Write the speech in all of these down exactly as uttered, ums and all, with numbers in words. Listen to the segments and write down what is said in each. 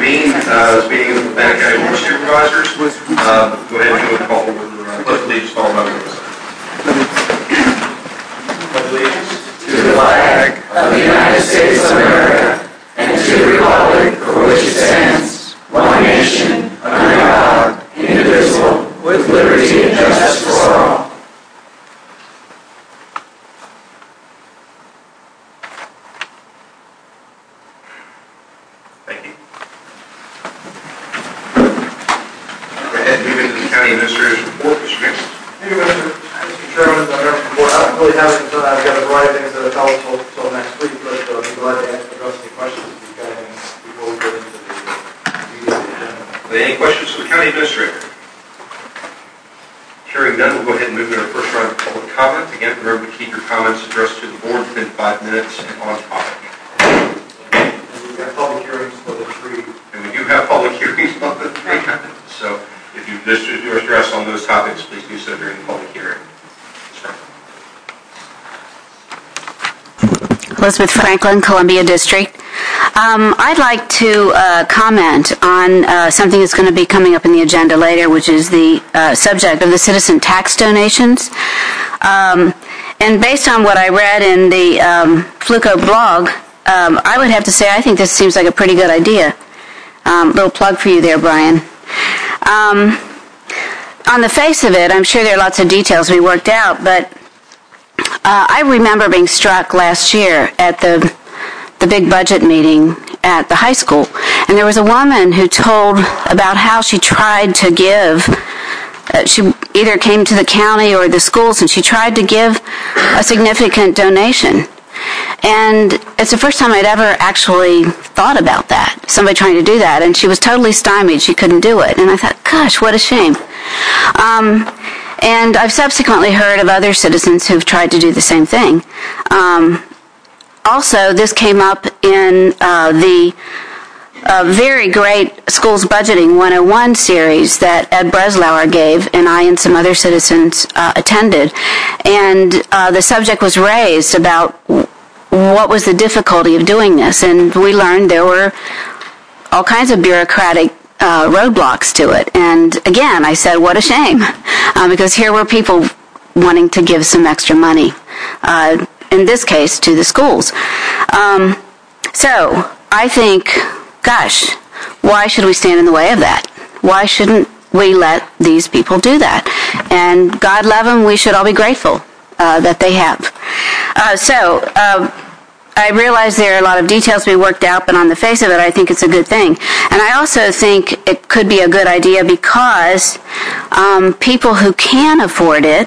reconvene uh, this meeting of the Bannock County Board of Supervisors. Uh, go ahead and do a call over uh, pledge allegiance to all members. Pledge allegiance to the flag of the United States of America and to the republic for which it stands, one nation, under God, indivisible, with liberty and justice for all. Thank you. Go ahead and move into the County Administrator's report, Mister Nixon. Thank you, Mister Mister Chairman, the members of the board. I don't really have anything, I've got a variety of things that I'll tell us until next week, but uh, I'll be glad to address any questions if you've got any before we get into the meeting agenda. Any questions for the County Administrator? Hearing none, we'll go ahead and move to our first round of public comment. Again, remember to keep your comments addressed to the board within five minutes and on topic. We've got public hearings for the tree. And we do have public hearings on the tree. So if you wish to address on those topics, please do so during the public hearing. Elizabeth Franklin, Columbia District. Um, I'd like to uh, comment on uh, something that's going to be coming up in the agenda later, which is the uh, subject of the citizen tax donations. Um, and based on what I read in the um, Fluco blog, um, I would have to say I think this seems like a pretty good idea. Um, little plug for you there, Brian. Um, on the face of it, I'm sure there are lots of details to be worked out, but Uh, I remember being struck last year at the the big budget meeting at the high school, and there was a woman who told about how she tried to give. Uh, she either came to the county or the schools, and she tried to give a significant donation. And it's the first time I'd ever actually thought about that, somebody trying to do that, and she was totally stymied. She couldn't do it. And I thought, gosh, what a shame. Um, and I've subsequently heard of other citizens who've tried to do the same thing. Um, also, this came up in uh, the uh, very great Schools Budgeting one oh one series that Ed Breslauer gave, and I and some other citizens uh, attended. And uh, the subject was raised about what was the difficulty of doing this, and we learned there were all kinds of bureaucratic uh, roadblocks to it. And again, I said, what a shame, uh, because here were people wanting to give some extra money, uh, in this case, to the schools. Um, so I think, gosh, why should we stand in the way of that? Why shouldn't we let these people do that? And God love them, we should all be grateful uh, that they have. Uh, so, uh, I realize there are a lot of details to be worked out, but on the face of it, I think it's a good thing. And I also think it could be a good idea because um, people who can afford it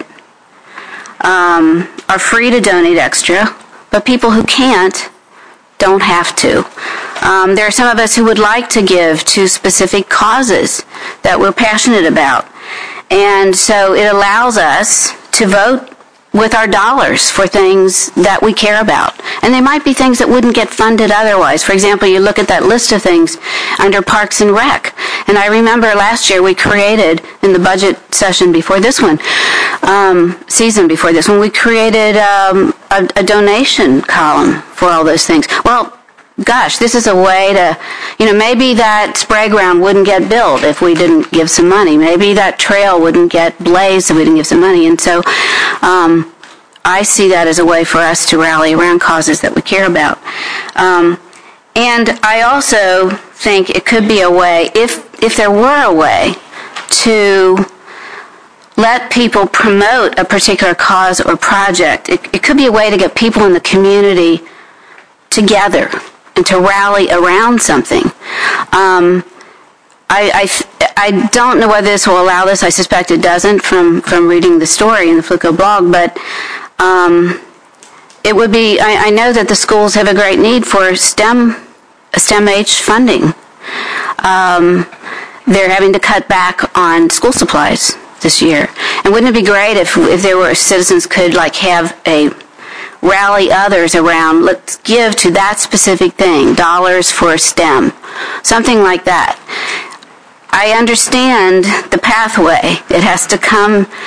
um, are free to donate extra, but people who can't don't have to. Um, there are some of us who would like to give to specific causes that we're passionate about. And so it allows us to vote with our dollars for things that we care about. And they might be things that wouldn't get funded otherwise. For example, you look at that list of things under Parks and Rec. And I remember last year we created, in the budget session before this one, um, season before this one, we created um, a, a donation column for all those things. Well, gosh, this is a way to, you know, maybe that spray ground wouldn't get built if we didn't give some money. Maybe that trail wouldn't get blazed if we didn't give some money. And so um, I see that as a way for us to rally around causes that we care about. Um, and I also think it could be a way, if, if there were a way to let people promote a particular cause or project, it, it could be a way to get people in the community together and to rally around something. Um, I, I, I don't know whether this will allow this. I suspect it doesn't from, from reading the story in the Fluco blog, but um, it would be, I, I know that the schools have a great need for STEM, STEM-H funding. Um, they're having to cut back on school supplies this year. And wouldn't it be great if, if there were citizens could like have a rally others around, let's give to that specific thing, dollars for STEM, something like that. I understand the pathway. It has to come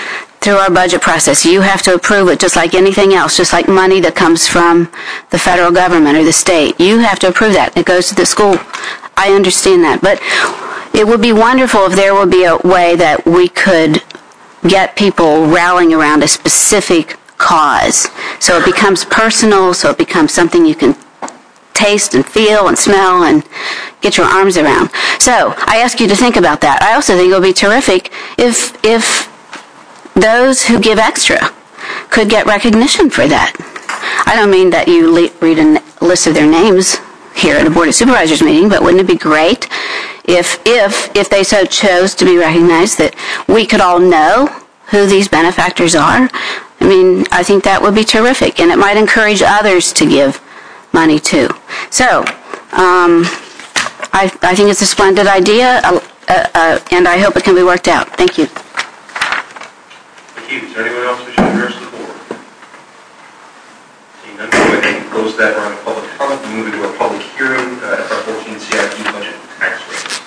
through our budget process. You have to approve it just like anything else, just like money that comes from the federal government or the state. You have to approve that. It goes to the school. I understand that. But it would be wonderful if there would be a way that we could get people rallying around a specific cause. So it becomes personal, so it becomes something you can taste and feel and smell and get your arms around. So I ask you to think about that. I also think it would be terrific if if those who give extra could get recognition for that. I don't mean that you le- read a list of their names here at a Board of Supervisors meeting, but wouldn't it be great if if if they so chose to be recognized that we could all know who these benefactors are? I mean, I think that would be terrific, and it might encourage others to give money too. So, um, I, I think it's a splendid idea, uh, uh, and I hope it can be worked out. Thank you. Thank you. Is there anyone else wishing to address the board? Seeing none, go ahead and close that round of public comment and move into a public hearing, uh, F R fourteen C I P budget tax rates.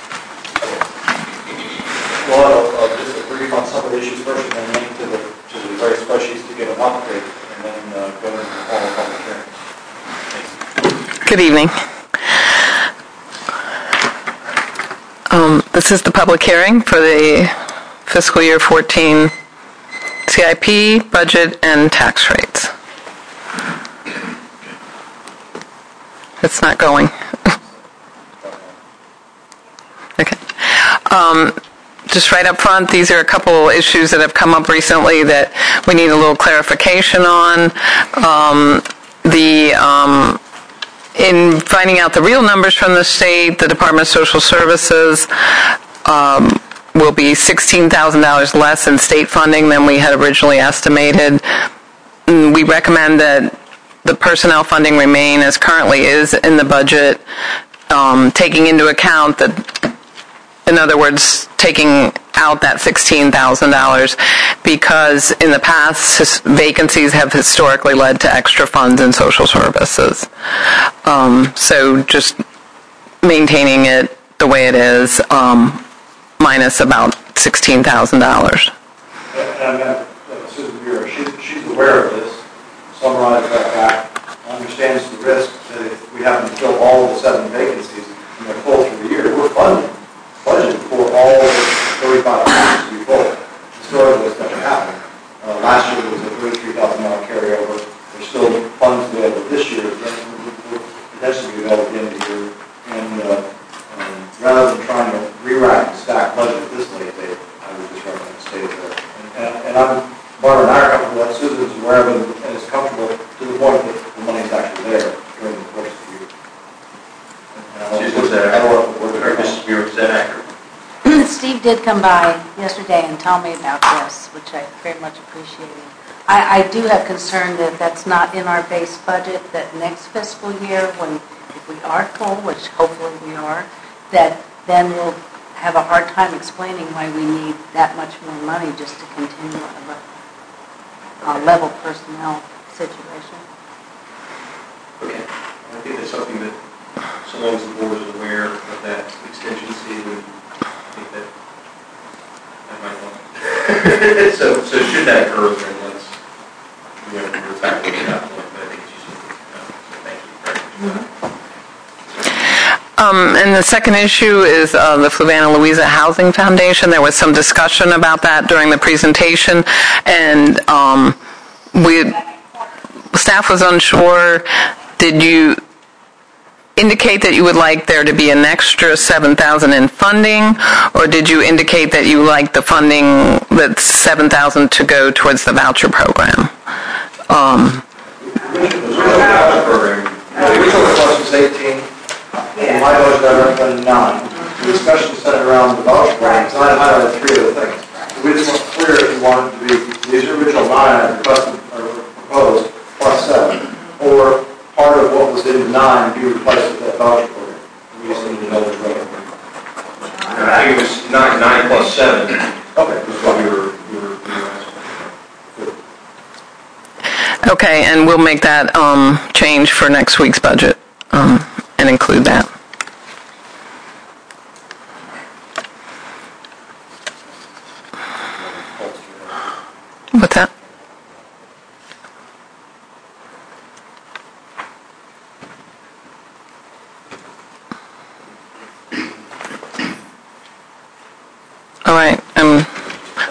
Well, I'll, I'll just a brief on some of the issues first, and then link to the, to the various spreadsheets to get an update, and then uh, go into the formal public hearing. Good evening. Um, this is the public hearing for the fiscal year fourteen C I P, budget, and tax rates. It's not going. Okay. Um, just right up front, these are a couple issues that have come up recently that we need a little clarification on. Um, the um, in finding out the real numbers from the state, the Department of Social Services um, will be sixteen thousand dollars less in state funding than we had originally estimated. We recommend that the personnel funding remain as currently is in the budget, um, taking into account that, in other words, taking out that sixteen thousand dollars, because in the past, vacancies have historically led to extra funds in social services. Um, so just maintaining it the way it is, um, minus about sixteen thousand dollars. And I met Susan Bureau. She, she's aware of this. Summarize that back. Understands the risk that if we happen to fill all the seven vacancies and they're full through the year, we're funded, budgeted for all the thirty-five positions to be full. Historically, it's never happened. Uh, last year, there was a thirty-three thousand dollars carryover. There's still funds available this year, will potentially be available at the end of the year. And uh, um, rather than trying to re-rack and stack budget at this late date, I would just recommend stay there. And, and, and I'm, Barbara and I are comfortable that Susan's aware of it and is comfortable to the point that the money's actually there during the course of the year. Susan, is that accurate? Or Missus Muir, is that accurate? Steve did come by yesterday and tell me about this, which I very much appreciated. I, I do have concern that that's not in our base budget, that next fiscal year, when if we are full, which hopefully we are, that then we'll have a hard time explaining why we need that much more money just to continue a uh, level personnel situation. Okay. I think that's something that, so long as the board is aware of that extension, then I think that that might help. so, so should that occur, then let's, you know, we're back to that point, but I think it's useful to know. So thank you very much for that. Um, and the second issue is uh, the Fluvanna Louisa Housing Foundation. There was some discussion about that during the presentation, and um, we staff was unsure. Did you indicate that you would like there to be an extra seven thousand dollars in funding, or did you indicate that you like the funding that's seven thousand dollars to go towards the voucher program? Um, The original request was eighteen. In my budget, I recommended nine. The discussion centered around the voucher program, because I highlighted three other things. So we just want clear if you want it to be these original nine I requested or proposed plus seven, or part of what was in the nine be replaced with that voucher program. We just need to know which way. I think it was nine, nine plus seven. Okay. Was what we were, we were, we were asking. okay, and we'll make that um, change for next week's budget um, and include that.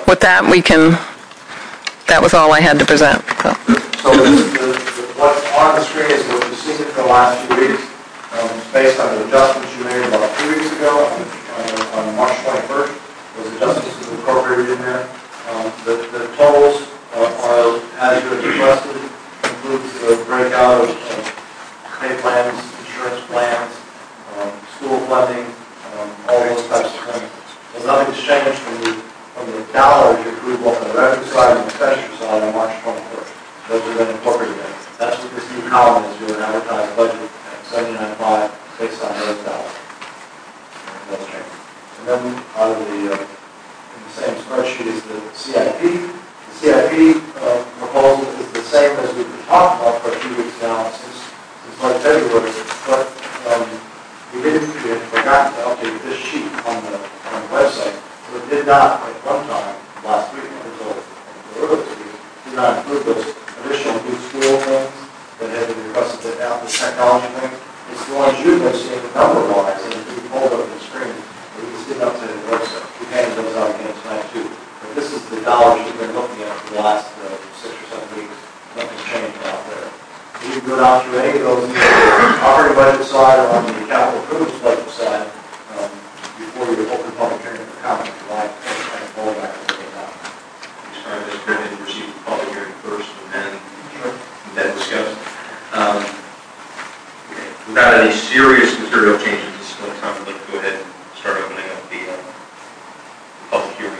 with that, we can, that was all I had to present. So. So the, the, the, what's on the screen is what you've seen for the last few weeks. Um, it's based on the adjustments you made about two weeks ago on, on, on March twenty-first. Those adjustments are incorporated in there. Um, the, the totals uh, are, as you had requested, includes the breakout of, of pay plans, insurance plans, um, school funding, um, all those types of things. So nothing's changed from the, from the dollars you approved both on the revenue side and the expenditure side on March twenty-first. Those are then incorporated in. That's what this new column is, your advertised budget at seventy-nine point five based on those dollars. Those changes. And then out of the, uh, in the same spreadsheet is the C I P. The C I P uh, proposal is the same as we've been talking about for a few weeks now, since, since like February, but um, we didn't, we had forgotten to update this sheet on the, on the website. So it did not, at one time, last week, until earlier this week, did not include those additional new school things that had been requested out, the technology thing. It's the ones you've been seeing number-wise, and if you pulled up the screen, we just didn't update the website. We handed those out again tonight, too. But this is the dollars you've been looking at for the last uh, six or seven weeks. Nothing's changed out there. You can go down through any of those, either on the operating budget side or on the capital improvements budget side, um, before you open public hearing for comment. If you like, kind of pull back and look at that. We started this going to receive the public hearing first and then, sure. and then discuss. Um, okay. Without any serious material changes, this is still time to go ahead and start opening up the uh, public hearing.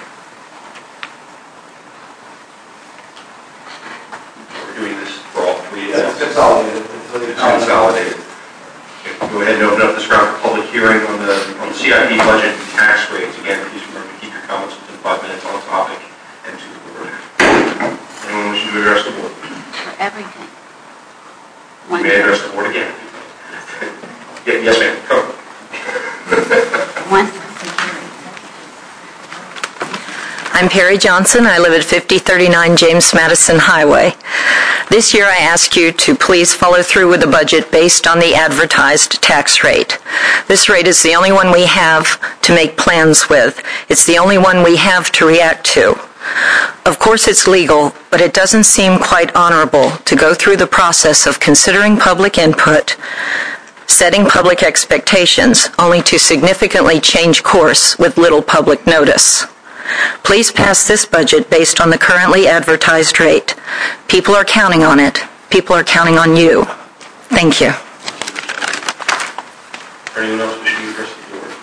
We're doing this for all three. Yeah, it's consolidated. It's consolidated. Okay. Go ahead and open up this round for public hearing on the on the C I P budget and tax rates. Again, please remember to keep your comments within five minutes on the topic and to the board. Anyone wishing to address the board? For everything. You may address the board again. Yeah, yes, ma'am. Come. One. I'm Perry Johnson. I live at fifty thirty-nine James Madison Highway. This year I ask you to please follow through with the budget based on the advertised tax rate. This rate is the only one we have to make plans with. It's the only one we have to react to. Of course it's legal, but it doesn't seem quite honorable to go through the process of considering public input, setting public expectations, only to significantly change course with little public notice. Please pass this budget based on the currently advertised rate. People are counting on it. People are counting on you. Thank you. Anyone else wishing to address the board?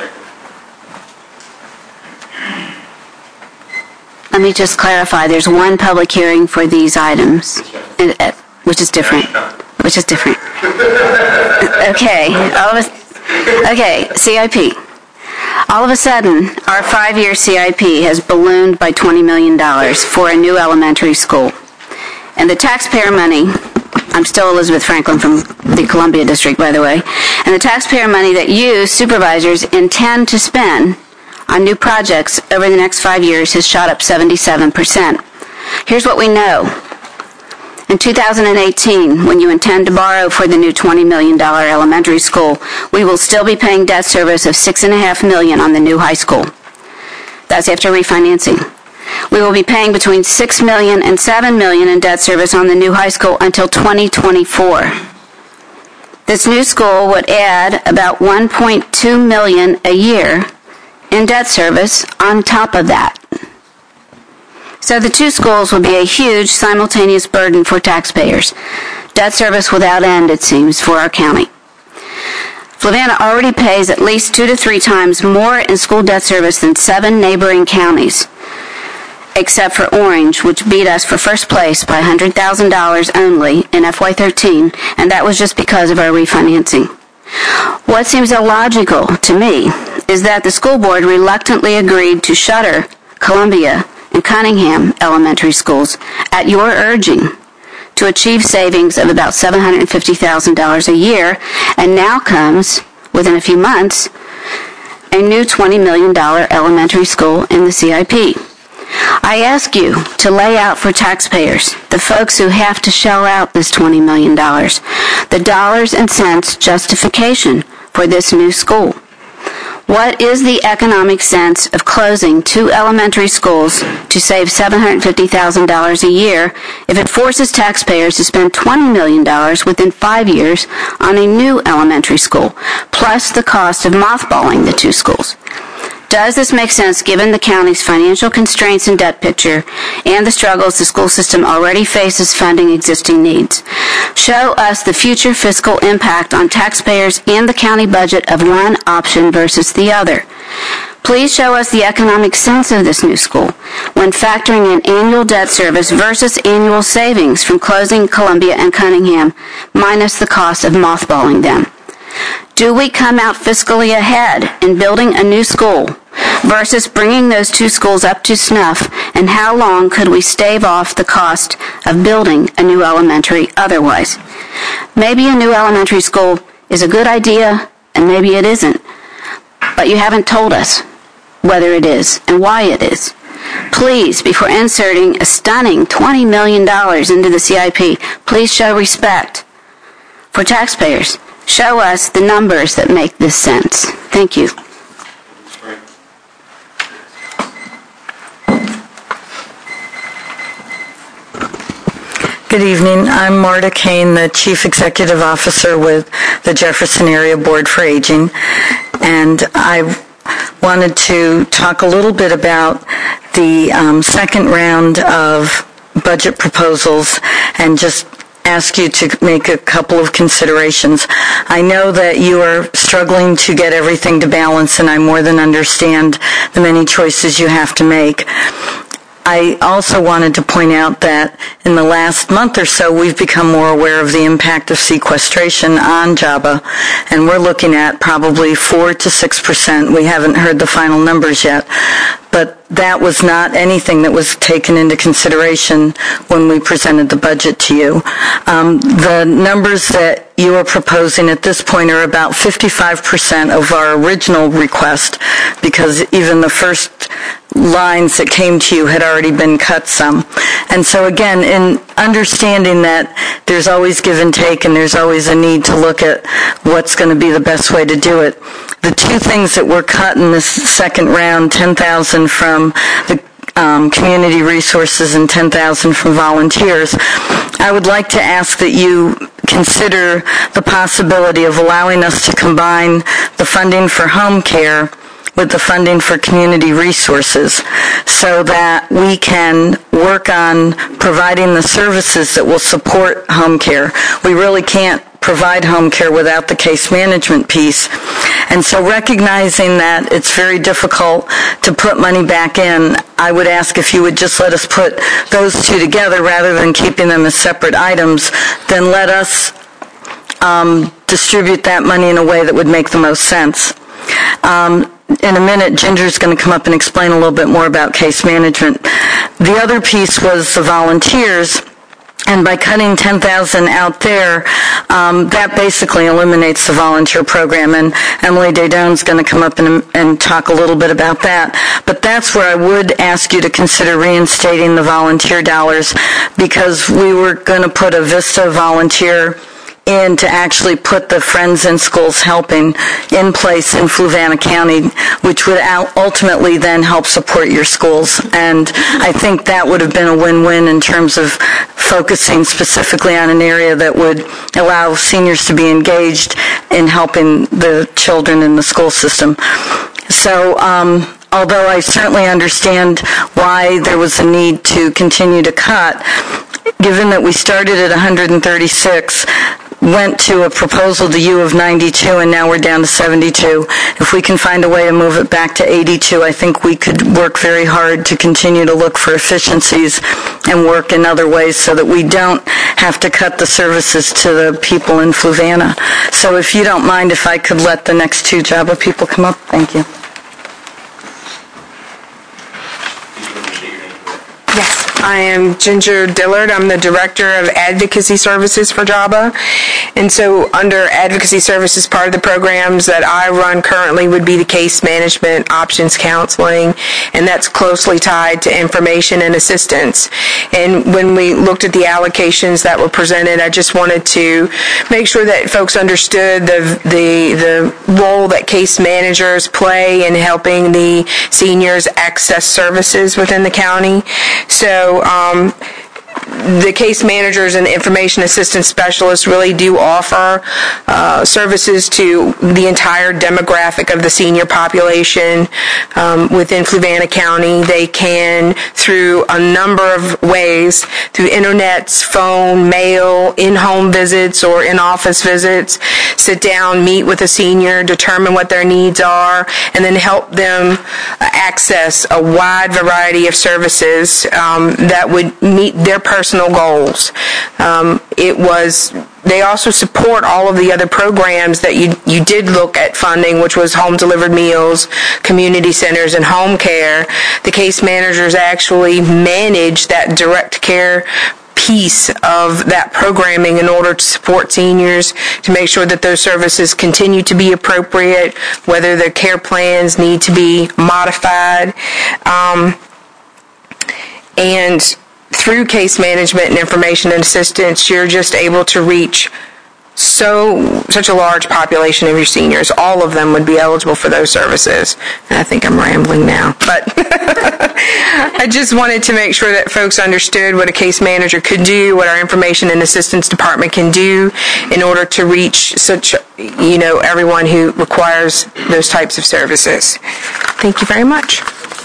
Let me just clarify, there's one public hearing for these items, and, uh, which is different. Which is different. Okay, all of a, okay, C I P. All of a sudden, our five-year C I P has ballooned by twenty million dollars for a new elementary school. And the taxpayer money, I'm still Elizabeth Franklin from the Columbia District, by the way, and the taxpayer money that you, supervisors, intend to spend on new projects over the next five years has shot up seventy-seven percent. Here's what we know. In two thousand eighteen, when you intend to borrow for the new twenty million dollars elementary school, we will still be paying debt service of six point five million dollars on the new high school. That's after refinancing. We will be paying between six million dollars and seven million dollars in debt service on the new high school until twenty twenty-four. This new school would add about one point two million dollars a year in debt service on top of that. So the two schools will be a huge simultaneous burden for taxpayers. Debt service without end, it seems, for our county. Flavanna already pays at least two to three times more in school debt service than seven neighboring counties, except for Orange, which beat us for first place by one hundred thousand dollars only in F Y thirteen, and that was just because of our refinancing. What seems illogical to me is that the school board reluctantly agreed to shutter Columbia and Cunningham elementary schools at your urging to achieve savings of about seven hundred fifty thousand dollars a year, and now comes, within a few months, a new twenty million dollars elementary school in the C I P. I ask you to lay out for taxpayers, the folks who have to shell out this twenty million dollars, the dollars and cents justification for this new school. What is the economic sense of closing two elementary schools to save seven hundred fifty thousand dollars a year if it forces taxpayers to spend twenty million dollars within five years on a new elementary school, plus the cost of mothballing the two schools? Does this make sense given the county's financial constraints and debt picture and the struggles the school system already faces funding existing needs? Show us the future fiscal impact on taxpayers and the county budget of one option versus the other. Please show us the economic sense of this new school when factoring in annual debt service versus annual savings from closing Columbia and Cunningham minus the cost of mothballing them. Do we come out fiscally ahead in building a new school versus bringing those two schools up to snuff, and how long could we stave off the cost of building a new elementary otherwise? Maybe a new elementary school is a good idea, and maybe it isn't, but you haven't told us whether it is and why it is. Please, before inserting a stunning twenty million dollars into the C I P, please show respect for taxpayers. Show us the numbers that make this sense. Thank you. Good evening. I'm Marta Kane, the Chief Executive Officer with the Jefferson Area Board for Aging, and I wanted to talk a little bit about the um, second round of budget proposals and just ask you to make a couple of considerations. I know that you are struggling to get everything to balance, and I more than understand the many choices you have to make. I also wanted to point out that in the last month or so, we've become more aware of the impact of sequestration on JABA, and we're looking at probably four to six percent. We haven't heard the final numbers yet, but that was not anything that was taken into consideration when we presented the budget to you. Um, the numbers that you are proposing at this point are about fifty-five percent of our original request, because even the first lines that came to you had already been cut some. And so again, in understanding that there's always give and take and there's always a need to look at what's going to be the best way to do it, the two things that were cut in this second round, ten thousand from the Um, community resources and ten thousand from volunteers, I would like to ask that you consider the possibility of allowing us to combine the funding for home care with the funding for community resources so that we can work on providing the services that will support home care. We really can't provide home care without the case management piece. And so recognizing that it's very difficult to put money back in, I would ask if you would just let us put those two together rather than keeping them as separate items, then let us um, distribute that money in a way that would make the most sense. Um, in a minute, Ginger's going to come up and explain a little bit more about case management. The other piece was the volunteers. And by cutting ten thousand out there, um, that basically eliminates the volunteer program. And Emily Dadon's going to come up and, and talk a little bit about that. But that's where I would ask you to consider reinstating the volunteer dollars, because we were going to put a VISTA volunteer in to actually put the Friends in Schools Helping in place in Fluvanna County, which would ultimately then help support your schools. And I think that would have been a win-win in terms of focusing specifically on an area that would allow seniors to be engaged in helping the children in the school system. So, um, although I certainly understand why there was a need to continue to cut, given that we started at one hundred thirty-six, went to a proposal to you of ninety-two, and now we're down to seventy-two. If we can find a way to move it back to eighty-two, I think we could work very hard to continue to look for efficiencies and work in other ways so that we don't have to cut the services to the people in Fluvanna. So if you don't mind, if I could let the next two JABA people come up. Thank you. Yes. I am Ginger Dillard. I'm the Director of Advocacy Services for JABA. And so under Advocacy Services, part of the programs that I run currently would be the case management, options counseling, and that's closely tied to information and assistance. And when we looked at the allocations that were presented, I just wanted to make sure that folks understood the, the, the role that case managers play in helping the seniors access services within the county. So um, the case managers and information assistance specialists really do offer uh, services to the entire demographic of the senior population um, within Fluvanna County. They can, through a number of ways, through internets, phone, mail, in-home visits or in-office visits, sit down, meet with a senior, determine what their needs are, and then help them access a wide variety of services um, that would meet their personal goals. Um, it was, they also support all of the other programs that you, you did look at funding, which was home delivered meals, community centers, and home care. The case managers actually manage that direct care piece of that programming in order to support seniors, to make sure that those services continue to be appropriate, whether their care plans need to be modified. Um, and through case management and information and assistance, you're just able to reach so such a large population of your seniors. All of them would be eligible for those services. And I think I'm rambling now, but I just wanted to make sure that folks understood what a case manager could do, what our information and assistance department can do in order to reach such, you know, everyone who requires those types of services. Thank you very much.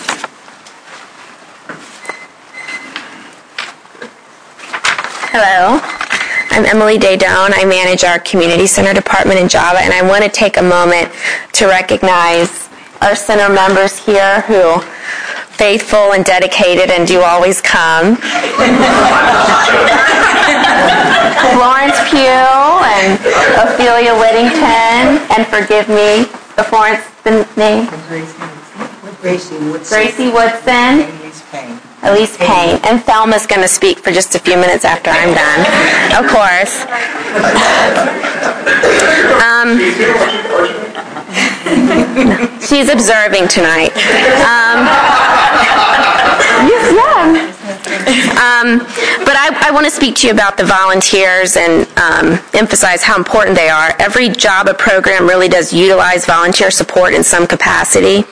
Hello, I'm Emily Daydone. I manage our Community Center department in JABA, and I want to take a moment to recognize our center members here who faithful and dedicated and do always come. Florence Pugh and Ophelia Whittington, and forgive me, the Florence, the name? Gracie Woodson. Gracie Woodson. And Elise Payne. Elise Payne. And Thelma's going to speak for just a few minutes after I'm done, of course. Um, she's observing tonight. Um, yeah. Um, but I, I want to speak to you about the volunteers and um, emphasize how important they are. Every JABA program really does utilize volunteer support in some capacity.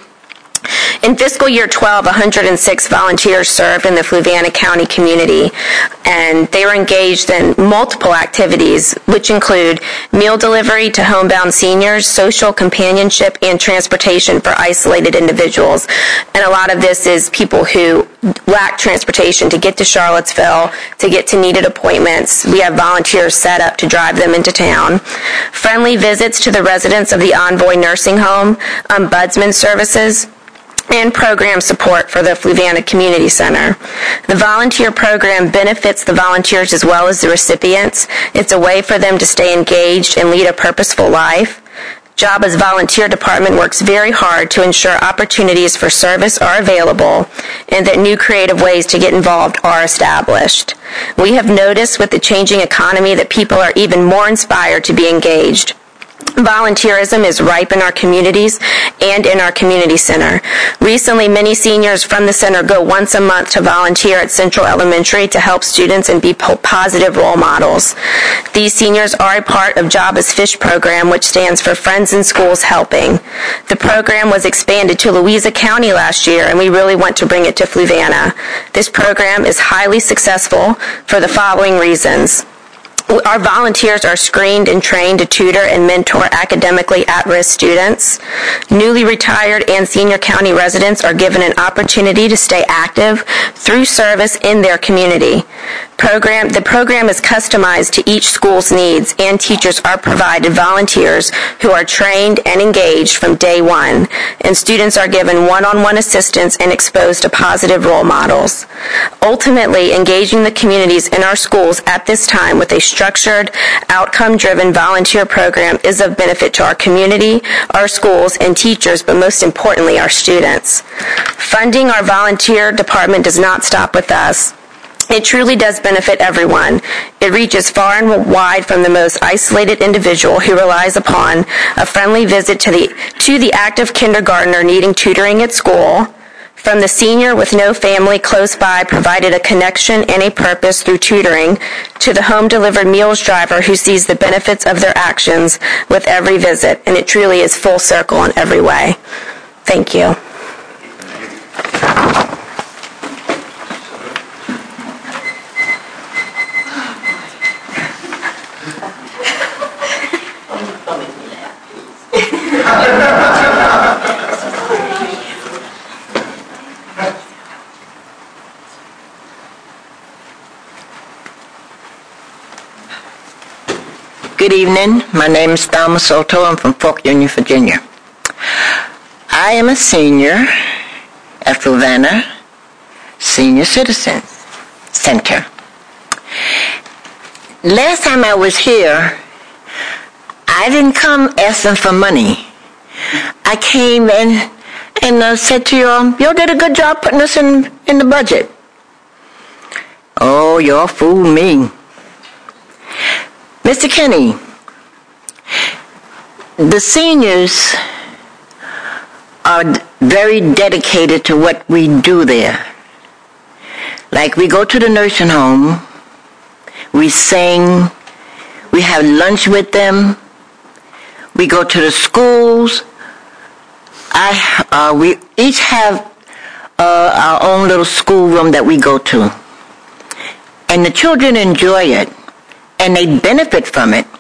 In fiscal year twelve, one hundred six volunteers served in the Fluvanna County community, and they were engaged in multiple activities, which include meal delivery to homebound seniors, social companionship, and transportation for isolated individuals. And a lot of this is people who lack transportation to get to Charlottesville, to get to needed appointments. We have volunteers set up to drive them into town. Friendly visits to the residents of the Envoy Nursing Home, ombudsman services, and program support for the Fluvanna Community Center. The volunteer program benefits the volunteers as well as the recipients. It's a way for them to stay engaged and lead a purposeful life. JABA's volunteer department works very hard to ensure opportunities for service are available and that new creative ways to get involved are established. We have noticed with the changing economy that people are even more inspired to be engaged. Volunteerism is ripe in our communities and in our community center. Recently, many seniors from the center go once a month to volunteer at Central Elementary to help students and be positive role models. These seniors are a part of JABA's FISH program, which stands for Friends in Schools Helping. The program was expanded to Louisa County last year, and we really want to bring it to Fluvanna. This program is highly successful for the following reasons. Our volunteers are screened and trained to tutor and mentor academically at-risk students. Newly retired and senior county residents are given an opportunity to stay active through service in their community. Program, the program is customized to each school's needs, and teachers are provided volunteers who are trained and engaged from day one, and students are given one-on-one assistance and exposed to positive role models. Ultimately, engaging the communities in our schools at this time with a structured, outcome-driven volunteer program is of benefit to our community, our schools, and teachers, but most importantly, our students. Funding our volunteer department does not stop with us. It truly does benefit everyone. It reaches far and wide, from the most isolated individual who relies upon a friendly visit to the, to the active kindergartner needing tutoring at school, from the senior with no family close by provided a connection and a purpose through tutoring, to the home-delivered meals driver who sees the benefits of their actions with every visit. And it truly is full circle in every way. Thank you. Good evening. My name is Thelma Soto. I'm from Fork Union, Virginia. I am a senior at Fluvanna Senior Citizen Center. Last time I was here, I didn't come asking for money. I came in and uh, said to you, you did a good job putting us in, in the budget. Oh, y'all fooled me. Mister Kenny, the seniors are very dedicated to what we do there. Like, we go to the nursing home, we sing, we have lunch with them, we go to the schools. I, uh, we each have uh, our own little schoolroom that we go to. And the children enjoy it, and they benefit from it.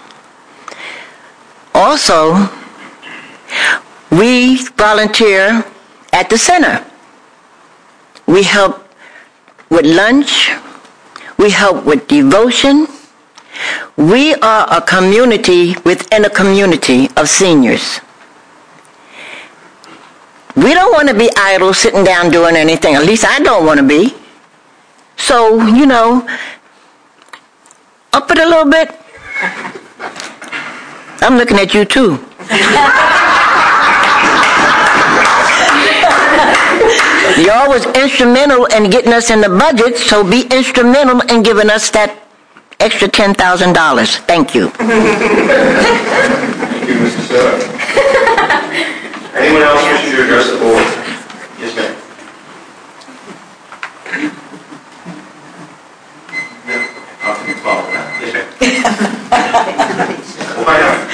Also, we volunteer at the center. We help with lunch. We help with devotion. We are a community within a community of seniors. We don't want to be idle, sitting down doing anything. At least I don't want to be. So, you know, up it a little bit. I'm looking at you too. Y'all was instrumental in getting us in the budget, so be instrumental in giving us that extra ten thousand dollars. Thank you. Thank you, Missus Soto. Anyone else wishing to address the board? Yes, ma'am. No? I'll follow that. Yes, ma'am. We'll find out.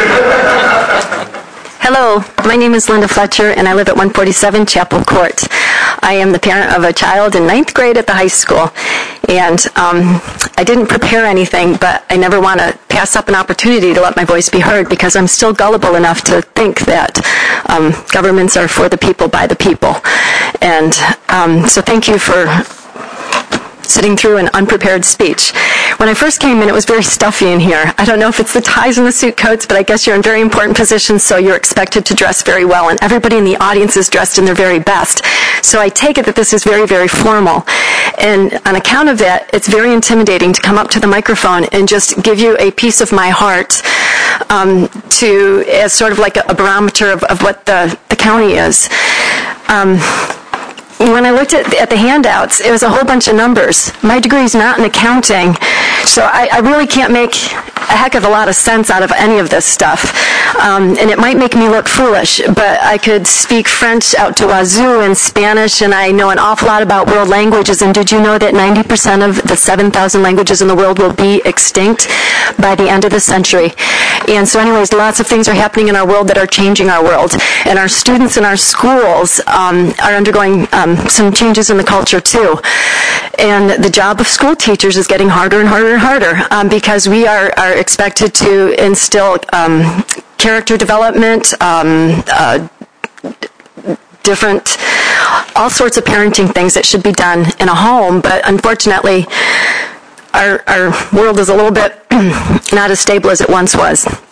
Hello, my name is Linda Fletcher, and I live at one forty-seven Chapel Court. I am the parent of a child in ninth grade at the high school, and um, I didn't prepare anything, but I never want to pass up an opportunity to let my voice be heard, because I'm still gullible enough to think that um, governments are for the people, by the people. And um, so thank you for sitting through an unprepared speech. When I first came in, it was very stuffy in here. I don't know if it's the ties and the suit coats, but I guess you're in very important positions, so you're expected to dress very well, and everybody in the audience is dressed in their very best. So I take it that this is very, very formal. And on account of that, it's very intimidating to come up to the microphone and just give you a piece of my heart um, to, as sort of like a, a barometer of, of what the, the county is. Um, When I looked at the, at the handouts, it was a whole bunch of numbers. My degree is not in accounting, so I, I really can't make a heck of a lot of sense out of any of this stuff. Um, and it might make me look foolish, but I could speak French out to wazoo and Spanish, and I know an awful lot about world languages. And did you know that ninety percent of the seven thousand languages in the world will be extinct by the end of the century? And so anyways, lots of things are happening in our world that are changing our world. And our students in our schools um, are undergoing um, some changes in the culture too. And the job of school teachers is getting harder and harder and harder um, because we are, are expected to instill um, character development, um, uh, different, all sorts of parenting things that should be done in a home, but unfortunately our, our world is a little bit not as stable as it once was.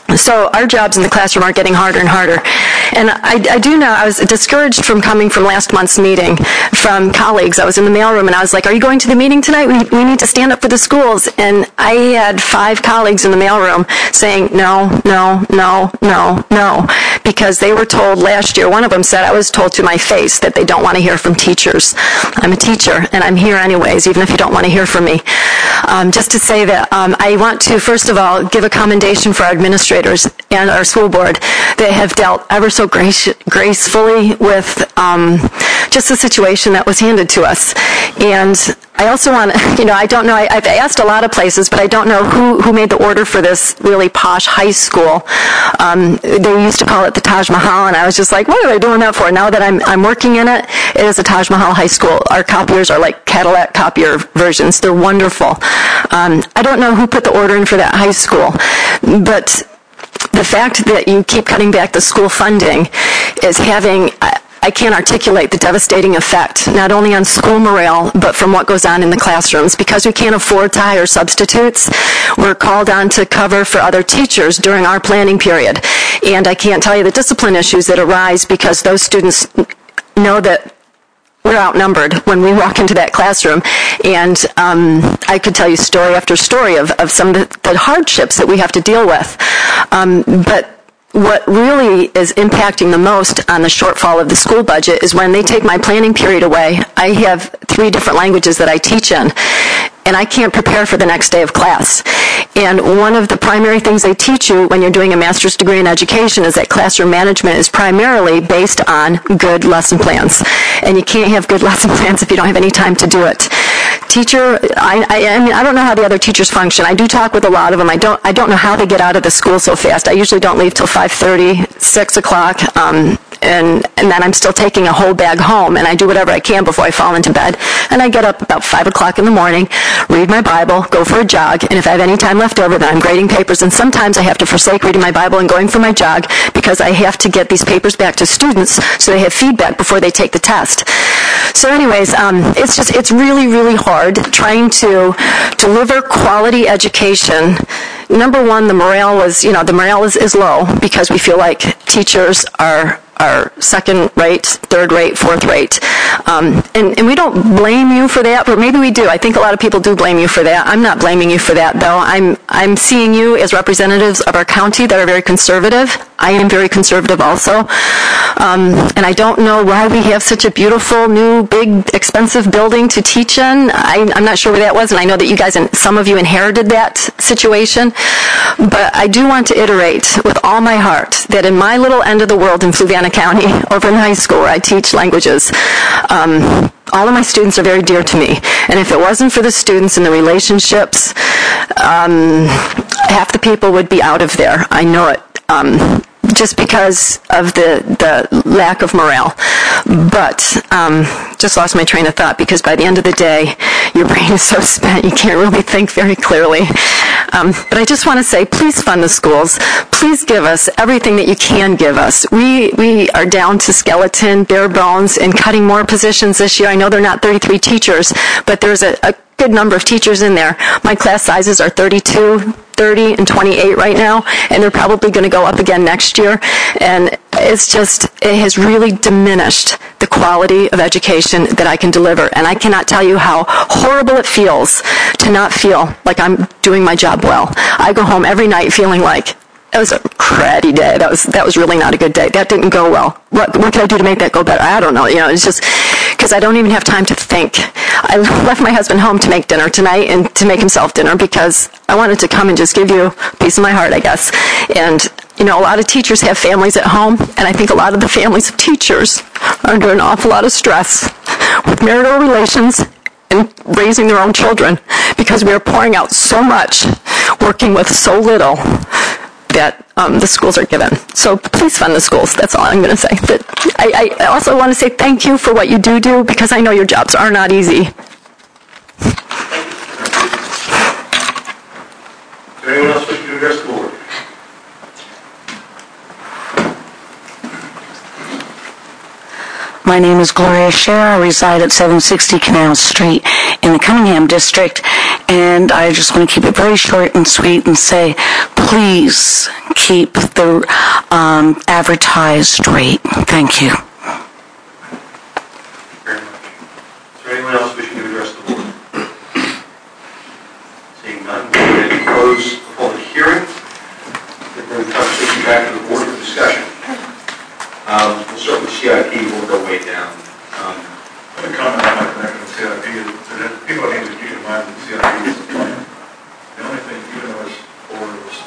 So our jobs in the classroom are getting harder and harder. And I, I do know I was discouraged from coming from last month's meeting from colleagues. I was in the mailroom and I was like, are you going to the meeting tonight? We, we need to stand up for the schools. And I had five colleagues in the mailroom saying, no, no, no, no, no, because they were told last year, one of them said, I was told to my face that they don't want to hear from teachers. I'm a teacher and I'm here anyways, even if you don't want to hear from me. Um, just to say that um, I want to, first of all, give a commendation for our administrators and our school board that have dealt ever so grace, gracefully with um, just the situation that was handed to us. And I also want to, you know, I don't know, I, I've asked a lot of places, but I don't know who, who made the order for this really posh high school. Um, they used to call it the Taj Mahal, and I was just like, what are they doing that for? Now that I'm, I'm working in it, it is a Taj Mahal high school. Our copiers are like Cadillac copier versions. They're wonderful. Um, I don't know who put the order in for that high school, but the fact that you keep cutting back the school funding is having, I, I can't articulate the devastating effect, not only on school morale, but from what goes on in the classrooms. Because we can't afford to hire substitutes, we're called on to cover for other teachers during our planning period. And I can't tell you the discipline issues that arise because those students know that we're outnumbered when we walk into that classroom. And um, I could tell you story after story of, of some of the, the hardships that we have to deal with. Um, but what really is impacting the most on the shortfall of the school budget is when they take my planning period away. I have three different languages that I teach in, and I can't prepare for the next day of class. And one of the primary things they teach you when you're doing a master's degree in education is that classroom management is primarily based on good lesson plans. And you can't have good lesson plans if you don't have any time to do it. Teacher, I, I, I mean, I don't know how the other teachers function. I do talk with a lot of them. I don't, I don't know how they get out of the school so fast. I usually don't leave till five thirty, six o'clock, um, and, and then I'm still taking a whole bag home, and I do whatever I can before I fall into bed. And I get up about five o'clock in the morning, read my Bible, go for a jog, and if I have any time left over, then I'm grading papers. And sometimes I have to forsake reading my Bible and going for my jog because I have to get these papers back to students so they have feedback before they take the test. So anyways, um, it's just, it's really, really hard trying to deliver quality education. Number one, the morale was, you know, the morale is, is low because we feel like teachers are are second rate, third rate, fourth rate. Um, and, and we don't blame you for that, but maybe we do. I think a lot of people do blame you for that. I'm not blaming you for that, though. I'm, I'm seeing you as representatives of our county that are very conservative. I am very conservative also. Um, and I don't know why we have such a beautiful, new, big, expensive building to teach in. I, I'm not sure where that was, and I know that you guys, and some of you inherited that situation. But I do want to iterate with all my heart that in my little end of the world in Fluvanna County, over in high school where I teach languages, um, all of my students are very dear to me. And if it wasn't for the students and the relationships, um, half the people would be out of there. I know it. Um, just because of the, the lack of morale. But um, just lost my train of thought because by the end of the day, your brain is so spent you can't really think very clearly. Um, but I just want to say, please fund the schools. Please give us everything that you can give us. We we are down to skeleton, bare bones, and cutting more positions this year. I know they're not thirty-three teachers, but there's a, a good number of teachers in there. My class sizes are thirty-two, thirty, and twenty-eight right now, and they're probably going to go up again next year. And it's just, it has really diminished the quality of education that I can deliver. And I cannot tell you how horrible it feels to not feel like I'm doing my job well. I go home every night feeling like, it was a cruddy day. That was that was really not a good day. That didn't go well. What what can I do to make that go better? I don't know. You know, it's just because I don't even have time to think. I left my husband home to make dinner tonight and to make himself dinner because I wanted to come and just give you a piece of my heart, I guess. And you know, a lot of teachers have families at home, and I think a lot of the families of teachers are under an awful lot of stress with marital relations and raising their own children because we are pouring out so much, working with so little that um, the schools are given. So please fund the schools. That's all I'm going to say. But I, I also want to say thank you for what you do do because I know your jobs are not easy. Is there anyone else wishing to address the board? My name is Gloria Scher. I reside at seven sixty Canal Street in the Cunningham District, And I just want to keep it very short and sweet and say, please keep the um, advertised rate. Thank you. Very much. Is there anyone else wishing to address the board? Seeing none, we're ready to close the public hearing. We'll bring the conversation back to the board for discussion. Um, we'll start with C I P. We'll go way down. Um, I'm going to comment on my connection with C I P. People need to keep in mind that C I P is a plan. The only thing, even though it's for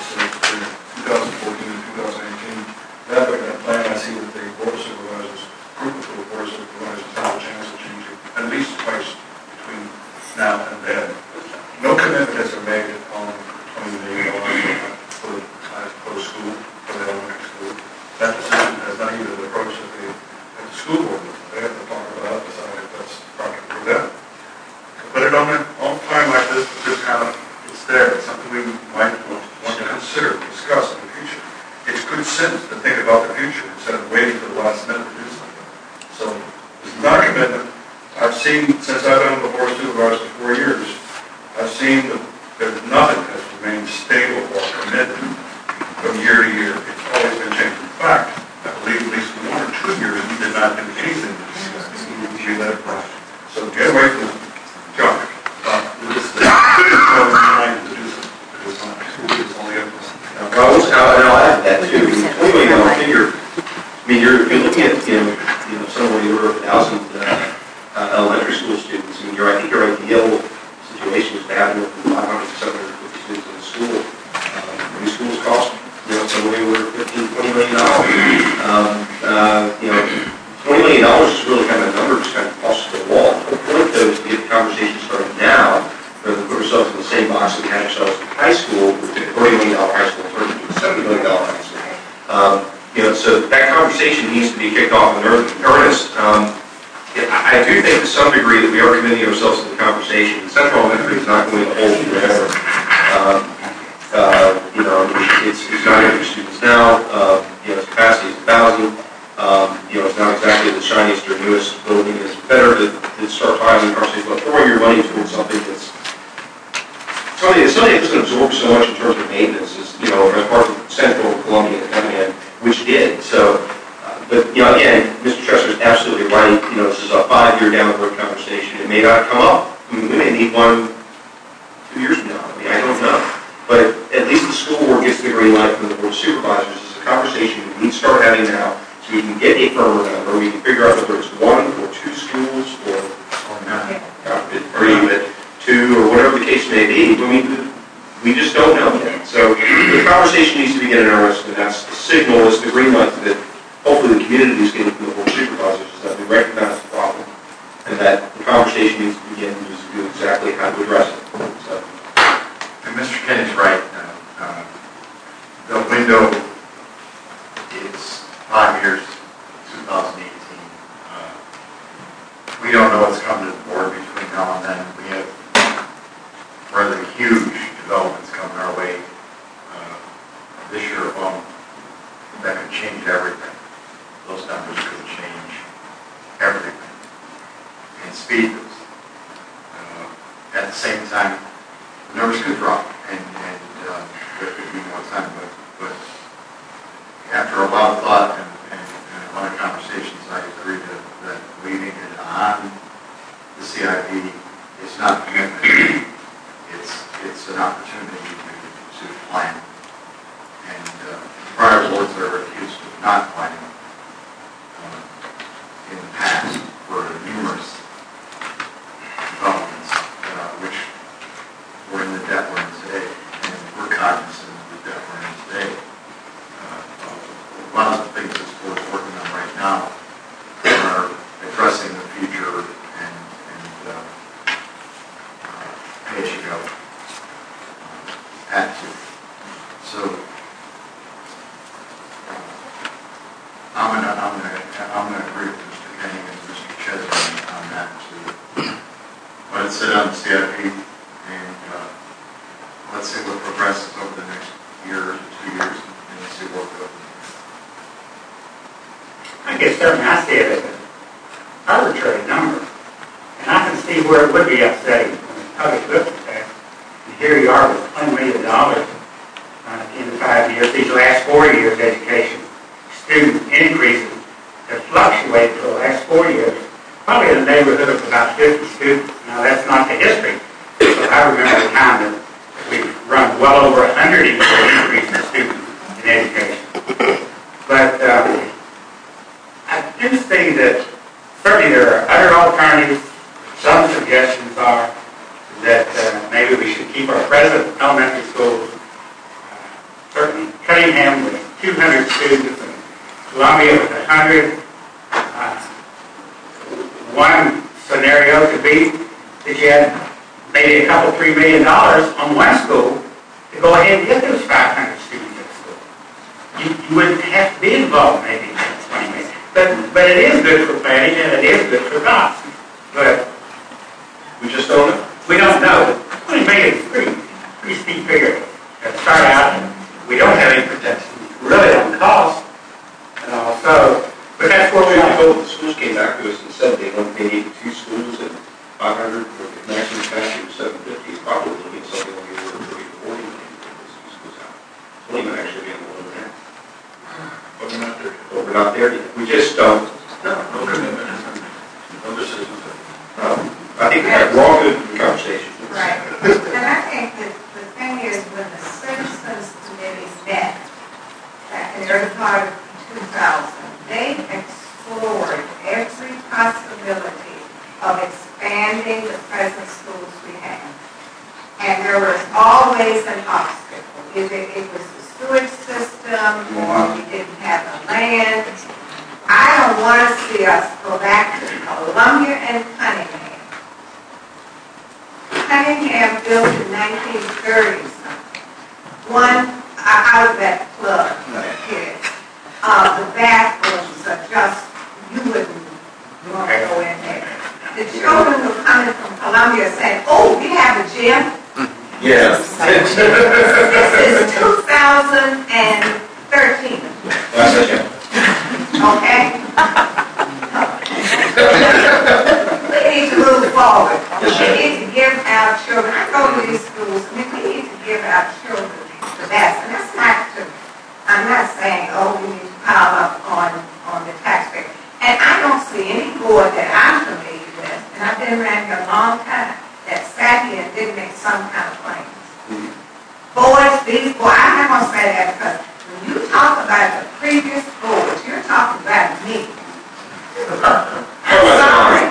two thousand fourteen and two thousand eighteen, that looking at plan, I see that the board of supervisors, group of the board of supervisors have a chance to change it at least twice between now and then. No commitment has been made on twenty million dollars for the for the school, for the elementary school. That decision has not even been approached at the, at the school board. They have to talk about, decide if that's project for them. Put it on a, on a time like this, just kind of, it's there. It's something we might want to consider, discuss in the future. It's good sense to think about the future instead of waiting for the last minute to do something. So, it's not a commitment. I've seen, since I've been on the board of supervisors for four years, I've seen that there's nothing has remained stable or committed from year to year. It's always been changing. In fact, I believe at least one or two years we did not do anything to do that project. So get away from junk. Uh, this is trying to do something. It's only up to us. Well, and I'll add that too. twenty million dollars figure. I mean, you're, you're looking at, you know, you know, somewhere in the order of a thousand uh, uh, elementary school students. I mean, your, I think your ideal situation is to have five hundred to seven hundred fifty students in the school. Um, these schools cost, you know, somewhere in the order of fifteen, twenty million dollars. Um, uh, you know, twenty million dollars is really kind of a number just kind of tossed to the wall. The point, though, is to get the conversation started now, rather than put ourselves in the same box that we had ourselves in high school, with a thirty million dollars high school, turned into a seventy million dollars high school. Um, you know, so that conversation needs to be kicked off in earnest. Um, I, I do think to some degree that we are committing ourselves to the conversation. Central Elementary is not going to hold forever. Um, uh, you know, it's, it's nine hundred students now. Uh, you know, its capacity is one thousand. Um, you know, it's not exactly the shiniest or newest building. It's better to, to start having the conversation about throwing your money towards something that's something that's something that's going to absorb so much in terms of maintenance. Is, you know, as part of Central Columbia and Effingham, which did. So, uh, but you know, again, Mister Chester is absolutely right. You know, this is a five-year down the road conversation. It may not come up. I mean, we may need one two years from now. I mean, I don't know. But at least the school board gets the green light from the board of supervisors. It's a conversation we need to start having now, so we can get a firmer number. We can figure out whether it's one or two schools or or not, three, but two or whatever the case may be. I mean, we just don't know yet. So the conversation needs to be getting interested, and that's the signal, is the green light that hopefully the community is getting from the board of supervisors, is that we recognize the problem and that the conversation needs to begin to do exactly how to address it. So. And Mister Kenny's right. Uh, uh, the window is five years, two thousand eighteen. Uh, we don't know what's coming to the board between now and then. We have rather huge developments coming our way uh, this year alone that could change everything. Those numbers could change everything and speed this. Uh, at the same time, the numbers could drop, and, and uh, there could be more time, but, but after a lot of thought and, and, and a lot of conversations, I agree that, that leaving it on the C I P is not a commitment. It's, it's an opportunity to, to plan. And uh, prior boards are accused of not planning uh, in the past for numerous developments, uh, which we're in the debt we're in today, and we're cognizant of the debt we're in today. Uh, a lot of the things this board is working on right now are addressing the future and, and uh, uh, pay as you go uh, attitude. So uh, I'm gonna I'm gonna I'm gonna agree with Mister Kenny and Mister Chesney on that too. Let's sit on the C I P. And uh, let's see what progresses over the next year or two years, and let's see what goes. I guess certainly I see it as an arbitrary number, and I can see where it would be upsetting from a public business tax. here you are with twenty million dollars uh, in the five years, these last four years education, student increases have fluctuated for the last four years, probably in the neighborhood of about fifty students. Now that's not the history, but I remember the time that we've run well over one hundred increase in students in education. But um, I do see that certainly there are other alternatives. Some suggestions are that uh, maybe we should keep our present elementary schools. Uh, certainly Cunningham with two hundred students and Columbia with one hundred. Uh, one scenario could be that you had maybe a couple, three million dollars on one school to go ahead and get those five hundred students at school. You, you wouldn't have to be involved maybe in twenty million. But, but it is good for planning and it is good for cost. But we just don't know. We don't know. twenty million is pretty, pretty steep figure to start out. We don't have any protection really on cost. And also, but that's where we Well, are. the schools came back to us and said they want they need two schools and five hundred for the maximum capacity was seven fifty. It's probably looking at something like over thirty to forty million to get those two schools out. It's only going to actually be a little bit. But we're not there. But we're not there yet. We just don't. No, no commitment. No decision. Um, I think we're all good conversation. Right. And I think that the thing is, when the Citizens Committee met back in the early part of two thousand, they explored every possibility of expanding the present schools we have. And there was always an obstacle. Either it was the sewage system or we didn't have the land. I don't want to see us go back to Columbia and Cunningham. Cunningham built in nineteen thirties. One, I, I was at the club as a kid. Uh, the bathrooms are just, you wouldn't want to go in there. The children were coming from Columbia saying, oh, we have a gym. Yeah. This is two thousand thirteen. That's it, yeah. Okay? We need to move forward. We need to give our children, I go to these schools, I mean, we need to give our children the best. And that's not to, I'm not saying, oh, we need to pile up on, on the taxpayer. And I don't see any board that I'm familiar with, and I've been around here a long time, that sat here and didn't make some kind of plans. Boards, these boards, I'm not going to say that because when you talk about the previous boards, you're talking about me. I'm sorry.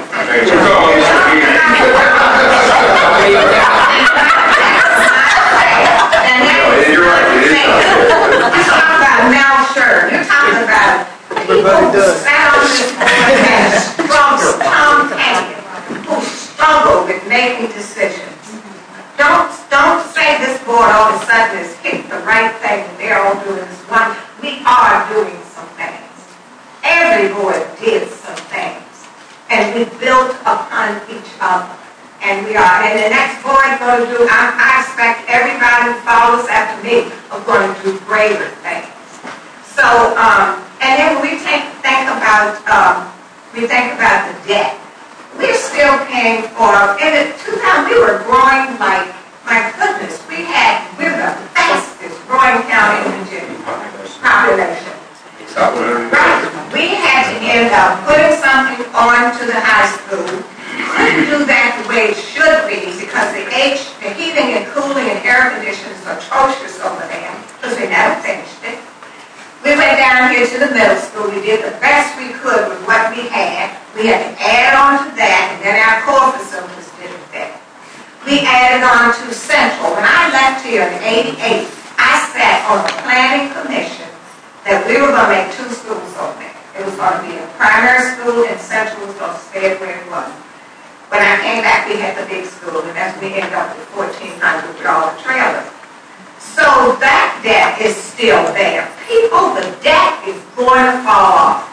You're right, it is not fair. You're talking about Mel Sher. You're talking about people who sat on this board and struggled, Tom Canyon, who struggled with making decisions. Don't, don't say this board all of a sudden has hit the right thing and they're all doing this one. We are doing some things. Every board did some things. And we built upon each other. And we are, and the next board is going to do, I, I expect everybody who follows after me are going to do greater things. So, um, and then we think, think about, um, we think about the debt. We're still paying for, in the two thousand, we were growing like, my goodness, we had, we were the fastest growing county in Virginia, population. Right. We had to end up putting something on to the high school. Couldn't do that the way it should be because the H, the heating and cooling and air conditioning is atrocious over there because we never finished it. We went down here to the middle school. We did the best we could with what we had. We had to add on to that, and then our core facilities didn't fit. We added on to Central. When I left here in eighty-eight, I sat on the planning commission that we were going to make two schools over there. It was going to be a primary school, and Central was going to stay where it was. When I came back, we had the big school, and that's we ended up with fourteen hundred with all the trailers. So that debt is still there. People, the debt is going to fall off.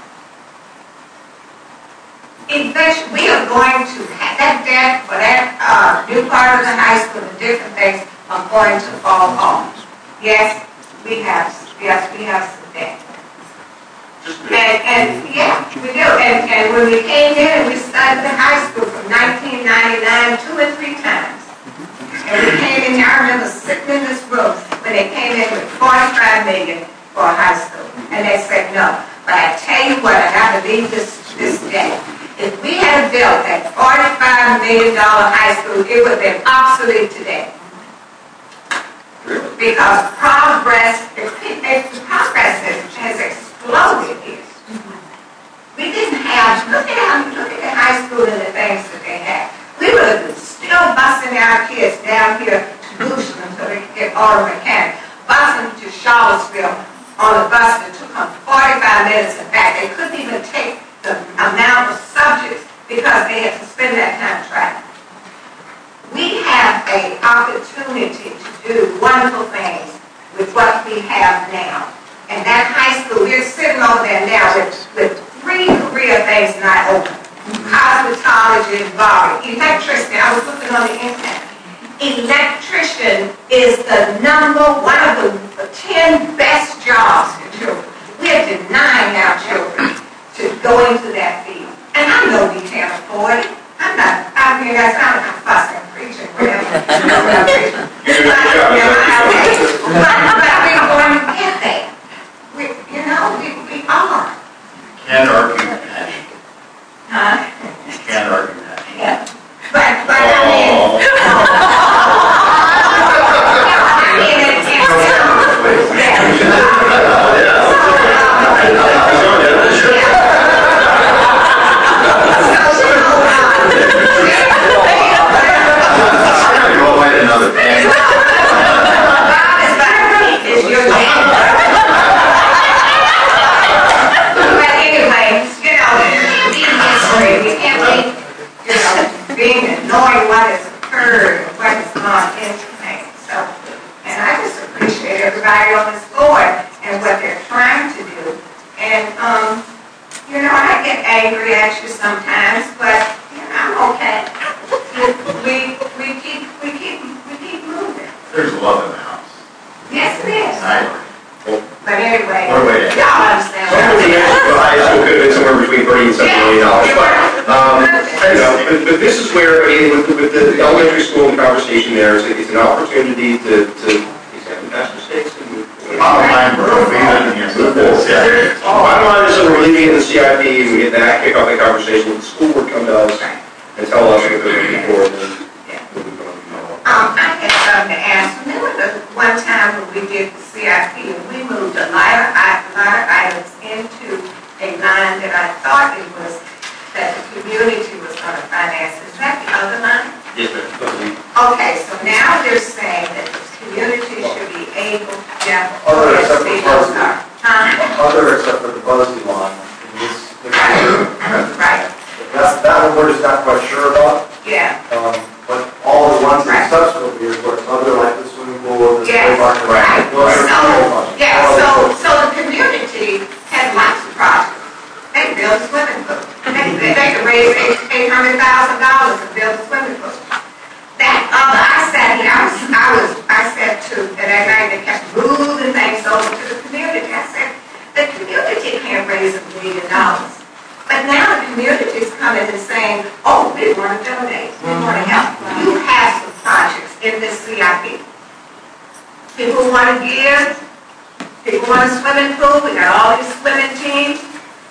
Eventually, we are going to have that debt for that uh, new part of the high school and different things are going to fall off. Yes, we have. Yes, we have some debt. And, and yeah, we do. And, and when we came in and we started the high school from nineteen ninety-nine, two or three times. And we came in here, I remember sitting in this room when they came in with forty-five million for a high school. And they said no. But I tell you what, and I believe this this day, if we had built that forty-five million dollar high school, it would have been obsolete today. Because progress, progress has, has exploded here. We didn't have, look at how, look at the high school and the things that they had. We would have been still busing our kids down here to Bouchon until they could get auto mechanic, busing to Charlottesville on a bus that took them forty-five minutes and back. They couldn't even take the amount of subjects because they had to spend that time traveling. We have an opportunity to do wonderful things with what we have now. And that high school, we're sitting over there now with, with three career things not open. Cosmetology and barbering, electrician. I was looking on the internet. Electrician is the number one of the, the ten best jobs for children. We're denying our children to go into that field. And I know we can't afford it. I'm not, I mean, that's not like I'm fussing, preaching, whatever. You know what I'm preaching. But, you know, okay. but, but we're going to get there. We, you know, we, we are. Can't argue that. Huh? Can't argue that. Yeah. But, but I mean, I mean, it, it's Another thing. is your name. But anyways, you know, being history, we can't be, you know, being and knowing what has occurred and what has gone into things. So, and I just appreciate everybody on this board and what they're trying to do. And, um, you know, I get angry at you sometimes, but, you know, I'm okay. We, we keep, we keep, we keep moving. There's love in the house. Yes, it is. I agree. But anyway, We're waiting. y'all understand. Some of the high school could have been somewhere between thirty and seventy million dollars. But, um, you know, but, but this is where, I mean, with, with the elementary school and conversation there, it's, it's an opportunity to, to examine past mistakes and move forward. Bottom line, we're going to be living here. Move forward. Yeah. Bottom line is that we're leaving it in the C I P and we get that, kick off the conversation with the school board, come to us and tell us what they're looking for. And then we'll move on. Um, I had something to ask. Remember the one time when we did the C I P and we moved a lot of, a lot of items into a line that I thought it was that the community was going to finance. Is that the other line? Yes, ma'am. Okay, so now they're saying that the community should be able to get Other except for those Buzzley. are. Huh? Other except for the Buzzley line. In this, Right. That's, that one we're just not quite sure about. Yeah. Um, but all the ones in the subsequent years were other like the swimming pool and the Yes. play park. Right. Those are So, very much. yeah, so, so the community has lots of projects. They build a swimming pool. They, they, they could raise eight, eight hundred thousand dollars to build a swimming pool. That, uh, I sat here, I was, I was, I said to, and that night they kept moving things over to the community. I said, the community can't raise a million dollars. But now the community is coming and saying, oh, we want to donate, we want to help. You have some projects in this C I P. People want to give, people want a swimming pool, we got all these swimming teams.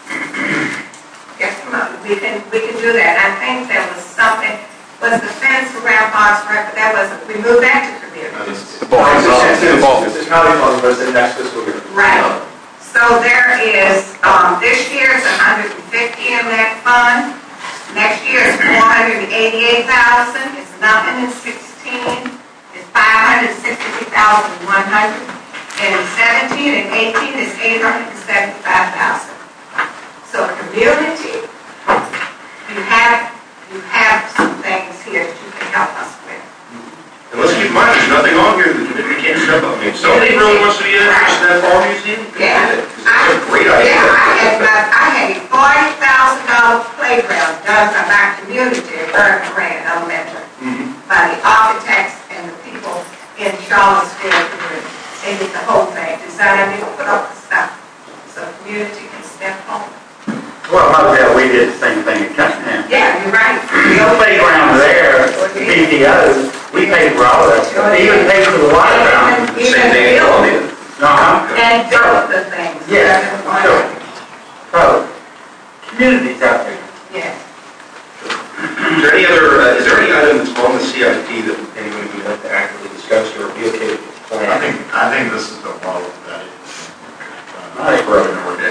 Yes, come on, we can, we can do that. I think there was something, was the fence around Parks and Rec, but that wasn't, we moved back to community. The ball. It's in the ball. It's a county fund, but it's in next fiscal year. Right. So there is, um, this year is one hundred fifty in that fund. Next year is four hundred eighty-eight thousand. It's nothing in sixteen. It's five hundred sixty-two thousand one hundred. And in seventeen and eighteen is eight hundred seventy-five thousand. So community, you have, you have some things here that you can help us with. And let's keep in mind, there's nothing on here that the community can't step up. I mean, if somebody really wants to be interested in that farm museum, Yeah. it's a great idea. Yeah, I had, my, I had a forty thousand dollar playground done by my community at Vernon Moran Elementary, Mm-hmm. by the architects and the people in Charlottesville. They did the whole thing, designed it, put up the stuff, so community can step home. Well, Motherville, we did the same thing at Cunningham. Yeah, you're right. The playground there, the P T Os, We pay for all of that stuff, even pay for the water fountain. Even build, Uh-huh. and build the things. Yes, sure. So, communities out there. Yes. Is there any other, uh, is there any items on the C I P that anybody would like to actively discuss or be okay with the plan? I think, I think this is the model that it is. I think we're having a work day.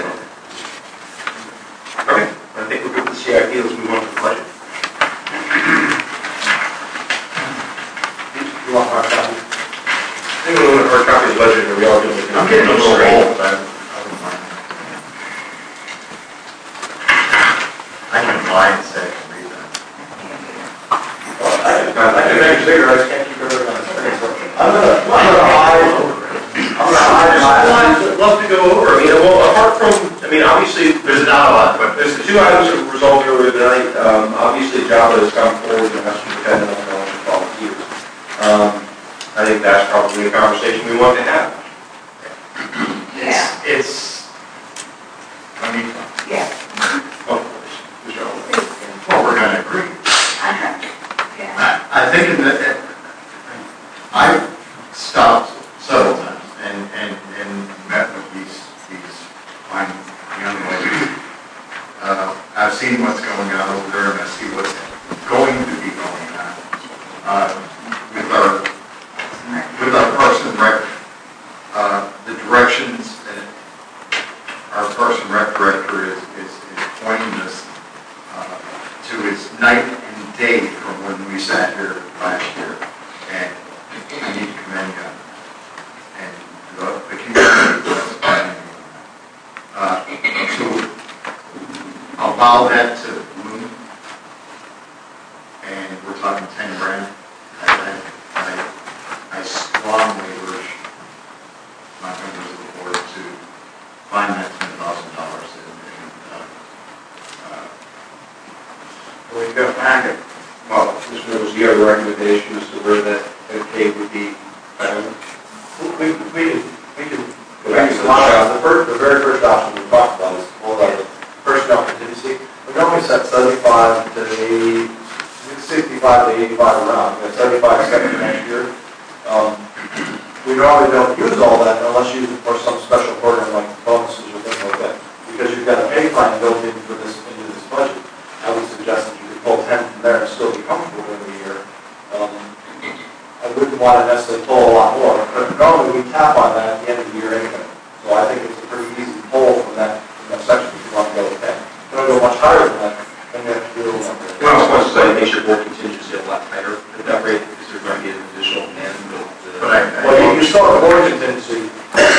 Okay, I think we're good with the C I P. Let's move on to the budget. You want hard copy? I think we'll look at our copy of the budget, or we all good with it? I'm getting a little old, but I don't mind. I can lie and say I can read that. I can make bigger, I can't keep everything on the screen. I'm gonna, I'm gonna hide, I'm gonna hide my. I'd love to go over, I mean, well, apart from, I mean, obviously, There's not a lot, but there's the two items that were resolved earlier tonight. Um, obviously, Java has come forward and has to depend on the volunteers. Um, I think that's probably a conversation we want to have. it's, it's, I mean, Yes. Of course, Mister Oliver. well, we're gonna agree. Yeah. I, I think in the, I've stopped several times and, and, and met with these, these fine young ladies. Uh, I've seen what's going on over there and I see what's going to be going on. Uh, with our, with our Parks and Rec, uh, the directions that our Parks and Rec director is, is, is pointing us, uh, to his night and day from when we sat here last year, and I need to commend you. And the, the community was commending you. Uh, to allow that to bloom, and we're talking ten grand, I, I, I, I strongly urge my members of the board to find that ten thousand dollars and, and uh, uh, We're gonna find it. Well, Mister Mills, do you have a recommendation as to where that okay would be found? We, we, we can go back to the options. The first, the very first option we talked about is all about the personnel contingency. We normally set seventy-five to eighty, sixty-five to eighty-five around. We have seventy-five set for next year. Um, we normally don't use all that unless you use it for some special program like bonuses or things like that. Because you've got a pay plan built in for this, into this budget. I would suggest that you could pull ten from there and still be comfortable in the year. Um, I wouldn't want to necessarily pull a lot more, but normally we tap on that at the end of the year anyway. So I think it's a pretty easy pull from that, from that section if you want to go with ten. If you want to go much higher than that, then you have to do a little more. Well, I was going to say, they should hold contingency a lot tighter at that rate, because they're going to get an additional man. but I, Well, you, you start with more contingency.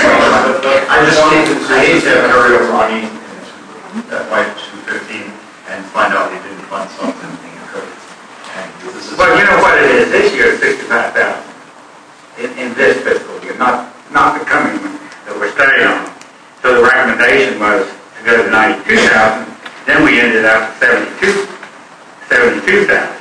I just hate, I hate to carry over money into that Y two fifteen and find out they didn't fund something and could. And this is. Well, you know what it is, this year is sixty-five thousand in, in this fiscal year, not, not the coming one that we're studying on. So the recommendation was to go to ninety-two thousand, then we ended up at seventy-two, seventy-two thousand.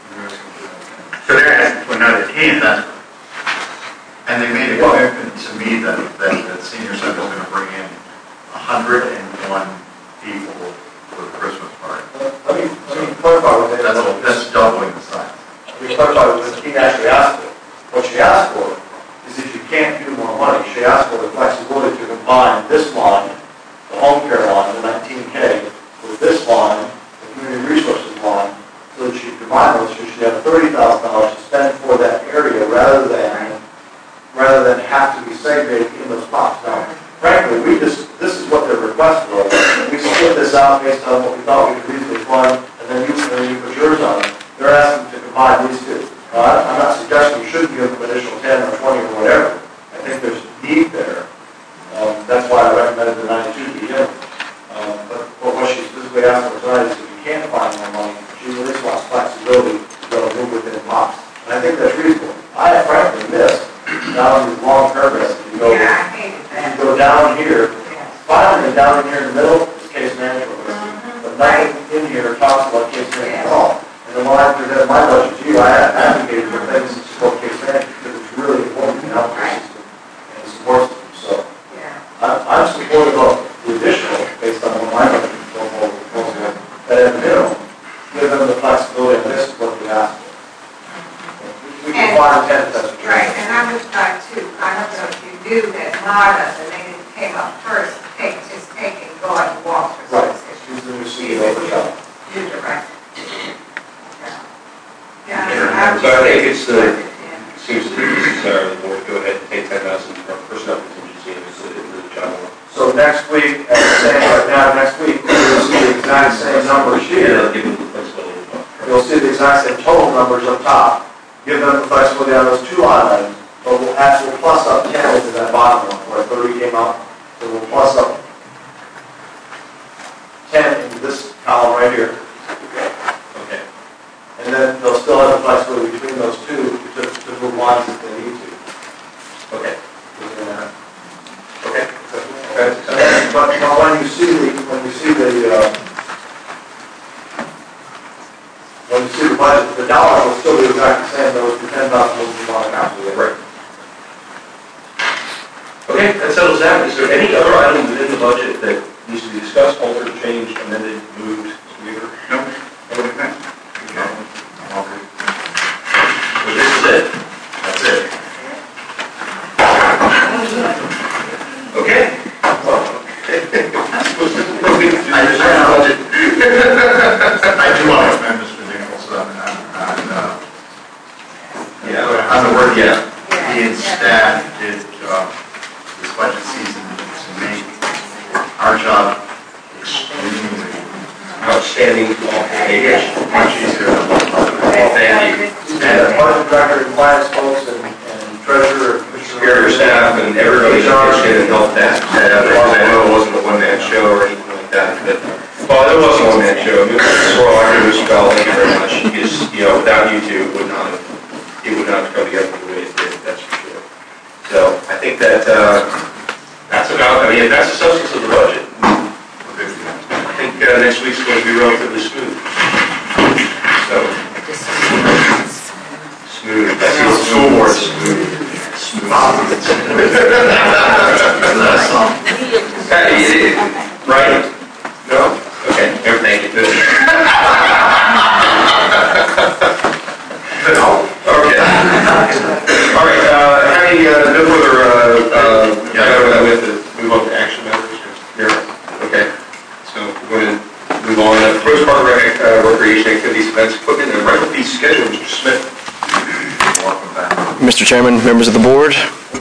So they're asking for another ten. That's right. And they made a commitment to me that, that, that senior center is going to bring in one hundred and one people for the Christmas party. Let me, let me clarify with that. That's, that's doubling the size. Let me clarify what Miz King actually asked for. What she asked for is if you can't do more money, she asked for the flexibility to combine this line, the home care line, the nineteen K, with this line, the community resources line, so that she combine those, so she have thirty thousand dollars to spend for that area rather than, rather than have to be segregated in those pots. Now, frankly, we just, this is what their request was. We split this out based on what we thought we could reasonably fund, and then you, and then you put yours on it. They're asking to combine these two. Uh, I'm not suggesting you shouldn't give them additional ten or twenty or whatever. I think there's need there. Um, that's why I recommended the ninety-two to begin with. Um, but what what she specifically asked for tonight is if you can't find more money, she really wants flexibility to be able to move within pots. And I think that's reasonable. I frankly missed down these long paragraphs. If you go, Yeah, I hated that. if you go down here, finally down in here in the middle is case management listing. But nothing in here talks about case management at all. And then when I presented my budget to you, I advocated for things to support case management because it's really important in the healthcare system and the support system. So I'm, I'm supportive of the additional based on what my budget proposal was. That at minimum, give them the flexibility, and this is what we asked for. We can do that Marta, the lady that came up first, take, just take and go and walk for Right. services. She's the new C E O of the shop. New director. Yeah. So I think it's the, it seems to be the desire of the board to go ahead and take ten thousand from personnel contingency and it's the job. So next week, as I'm saying right now, next week, you'll see the exact same numbers here. Give them the flexibility. You'll see the exact same total numbers up top. Give them the flexibility on those two line items, but we'll add, we'll plus up ten into that bottom one, where thirty came out. So we'll plus up ten into this column right here. Okay. And then they'll still have the flexibility between those two to, to move lines if they need to. Okay. Yeah. Okay. But, but when you see the, when you see the, uh, when you see the budget, the dollar will still be exactly the same, though it's the ten thousand will be on account of it. Right. Okay, that settles that. Is there any other item within the budget that needs to be discussed, altered, changed, amended, moved, Weaver? No. Everything? No. All good. So this is it? That's it. Okay. Well, I just ran out of budget. I do want to commend Mister Nicholson on, on, uh, yeah, on the work, yeah. He and staff did, uh, this budget season to make our job extremely outstanding. much easier. Well, thank you. And the budget director, compliance folks, and, and treasurer, Superior staff and everybody that pitched in and helped that. Uh, I know it wasn't a one-man show or anything like that, but, well, there was a one-man show. Sorrel, I agree with you, Val, thank you very much, because, you know, without you two, it would not have, it would not have come together the way it did, that's for sure. So, I think that, uh, that's about, I mean, that's the substance of the budget. I think, uh, next week's going to be relatively smooth. So, smooth, that's the school board smooth. Smooth. Right? No? Okay, here, thank you. No? Okay. All right, uh, having uh, no further, uh, uh, yeah, with it, move on to action matters. Here. Okay. So we're going to move on. Uh, First part of rec- uh, recreation activities, events, equipment, and rental fee schedule, Mister Smith. Welcome back. Mister Chairman, members of the board,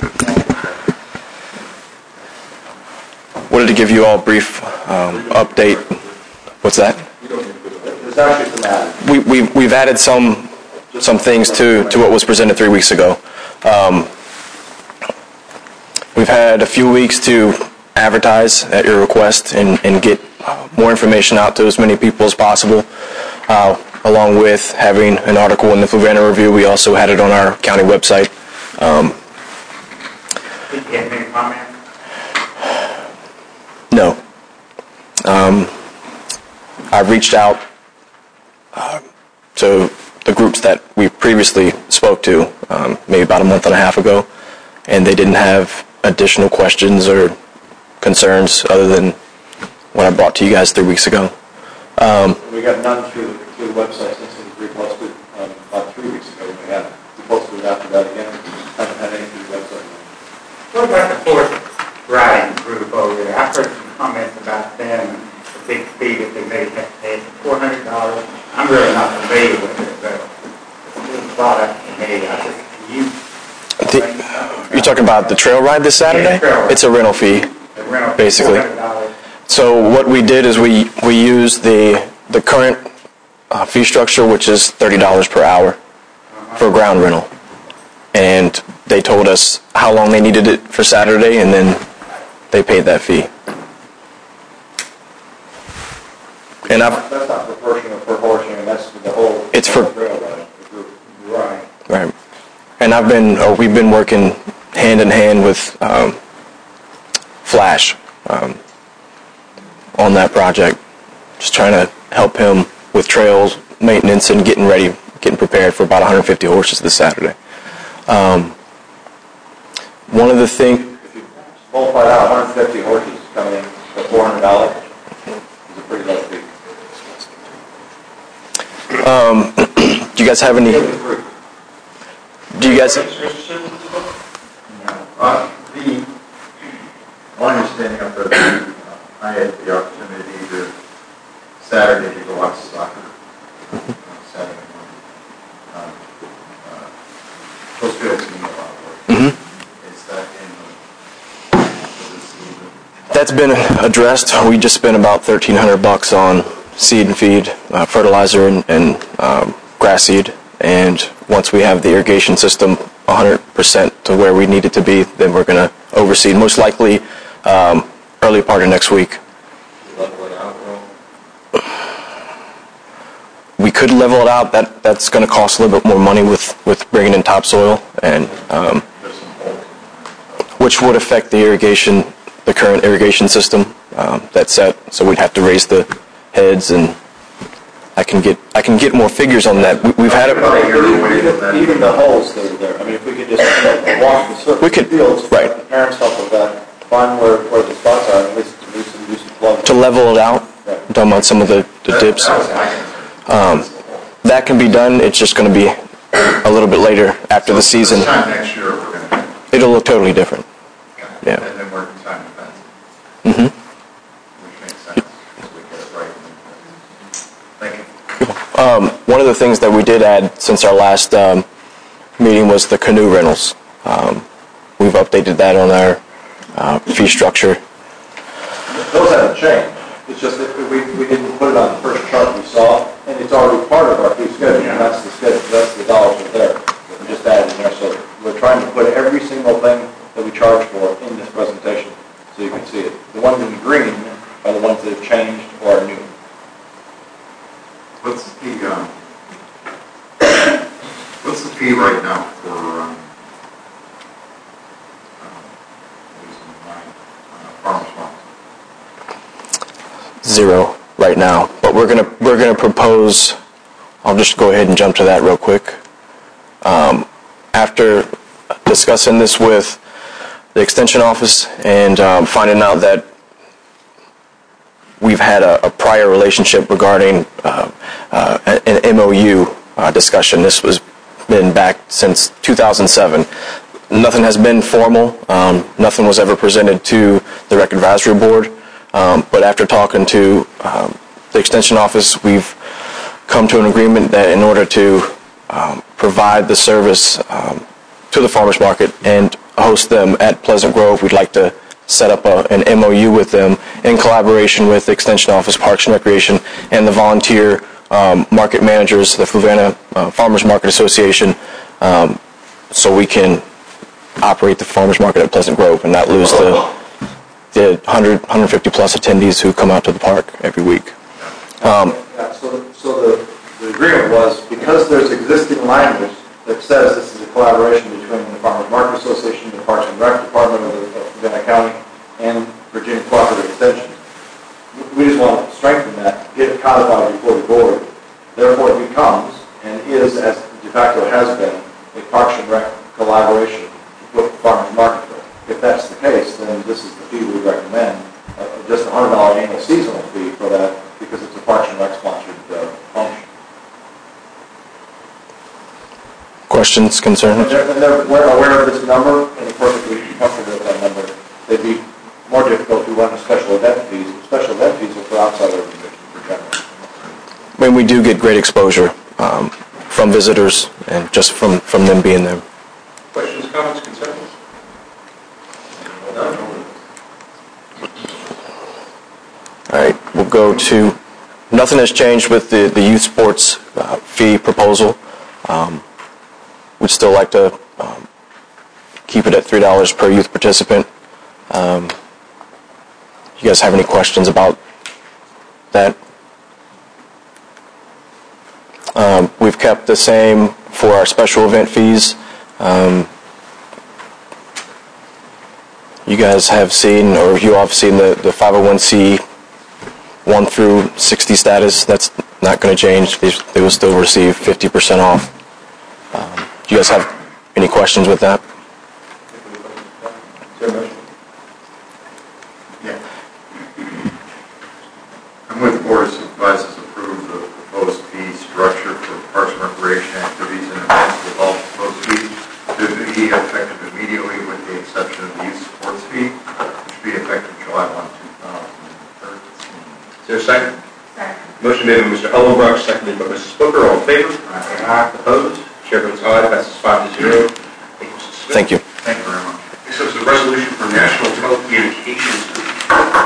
wanted to give you all a brief um, update. What's that? there's actually some added. We, we, we've added some some things to, to what was presented three weeks ago. Um, we've had a few weeks to advertise at your request and, and get more information out to as many people as possible. Uh, along with having an article in the Fluvanna Review, we also had it on our county website. Um, Did you have any comment? no. Um, I've reached out uh, to the groups that we previously spoke to, um, maybe about a month and a half ago, and they didn't have additional questions or concerns other than what I brought to you guys three weeks ago. Um, We got none through, the- through the website since it was reposted um, about three weeks ago. We had we posted it after that again. Haven't had anything through the website. What about the fourth riding group over there? I've heard some comments about them, the big fee that they may have to pay, four hundred dollars. I'm really not familiar with it, but it's a little product to me. I just, you, the, you're talking about the trail ride this Saturday? Yeah, trail ride. It's a rental fee, the rental fee, basically. four hundred dollars. So what we did is we, we used the, the current uh, fee structure, which is thirty dollars per hour for ground rental. And they told us how long they needed it for Saturday, and then they paid that fee. And I've, That's not proportional, proportional, that's the whole. It's for- the whole trail ride, the group. Right. right. And I've been, or we've been working hand in hand with um, Flash um, on that project, just trying to help him with trails, maintenance, and getting ready, getting prepared for about one hundred fifty horses this Saturday. Um, one of the things, If you multiply out one hundred fifty horses coming in for four hundred dollars, it's a pretty low fee. um, do you guys have any, do you guys, Uh, the, that's been addressed. We just spent about thirteen hundred bucks on seed and feed, uh, fertilizer, and, and um, grass seed. And once we have the irrigation system one hundred percent to where we need it to be, then we're going to overseed, most likely um, early part of next week. We could level it out. That that's going to cost a little bit more money with, with bringing in topsoil, and um, which would affect the irrigation, the current irrigation system um, that's set. So we'd have to raise the heads, and I can get I can get more figures on that. We, we've had it. Even, even the holes that are there. I mean, if we could just walk the surface we could, of the fields, right. let the parents help with that, find where, where the spots are, at least do some, do some plugs. To level it out, right. I'm talking about some of the, the dips. Um, that can be done. It's just going to be a little bit later after the season. This time next year, we're going to. It'll look totally different. Okay. Yeah. And then we're in time defense. Mm-hmm. Which makes sense, because we get it right. Thank you. Um, one of the things that we did add since our last um, meeting was the canoe rentals. Um, we've updated that on our uh, fee structure. Those haven't changed. It's just that we, we didn't put it on the first chart we saw, and it's already part of our fee schedule. And that's the schedule. That's the dollars are there. We just added in there. So we're trying to put every single thing that we charge for in this presentation, so you can see it. The ones in green are the ones that have changed or are new. What's the um, what's the fee right now for um, uh, farmers market? Zero right now, but we're gonna we're gonna propose. I'll just go ahead and jump to that real quick. Um, after discussing this with the extension office and um, finding out that we've had a, a prior relationship regarding uh, uh, an M O U uh, discussion. This was been back since two thousand seven. Nothing has been formal. Um, nothing was ever presented to the Rec Advisory Board. Um, but after talking to um, the extension office, we've come to an agreement that in order to um, provide the service um, to the farmers market and host them at Pleasant Grove, we'd like to set up a, an M O U with them in collaboration with the Extension Office, Parks and Recreation, and the volunteer um, market managers, the Fluvanna uh, Farmers Market Association, um, so we can operate the farmers market at Pleasant Grove and not lose the the one hundred, one hundred fifty plus attendees who come out to the park every week. Um, Yeah, so the, so the, the agreement was, because there's existing language that says this is a collaboration between the Farmers Market Association, the Parks and Rec Department of, the, of Savannah County, and Virginia Cooperative Extension. We just want to strengthen that, get it codified before the board. Therefore, it becomes, and is, as de facto has been, a Parks and Rec collaboration with the Farmers Market. If that's the case, then this is the fee we recommend, uh, just a one hundred dollars annual seasonal fee for that, because it's a Parks and Rec sponsored uh, function. questions, concerns? And they're, and they're we're aware of this number, and they're perfectly comfortable with that number. They'd be more difficult if we went to special event fees. Special event fees are for outside organizations for general. I mean, we do get great exposure um, from visitors and just from, from them being there. Questions, comments, concerns? Well done. All right, we'll go to, nothing has changed with the, the youth sports uh, fee proposal. Um, we'd still like to um, keep it at three dollars per youth participant. Um, you guys have any questions about that? Um, we've kept the same for our special event fees. Um, you guys have seen, or you all have seen the, the five oh one c one through sixty status. That's not going to change. They, they will still receive fifty percent off. Um, do you guys have any questions with that? Yeah. I move the Board of Supervisors approve the proposed fee structure for Parks and Recreation activities and events with all proposed fees to be effective immediately with the exception of the youth sports fee, which will be effective July first, two thousand thirteen. Is there a second? Second. Motion made by Mister Ellenbrock, seconded by Missus Booker. All in favor? Aye. Opposed? Chair votes aye. Passes five to zero. Thank you, Mister Smith. Thank you. Thank you very much. Next up is a resolution for National Telecommunications Week.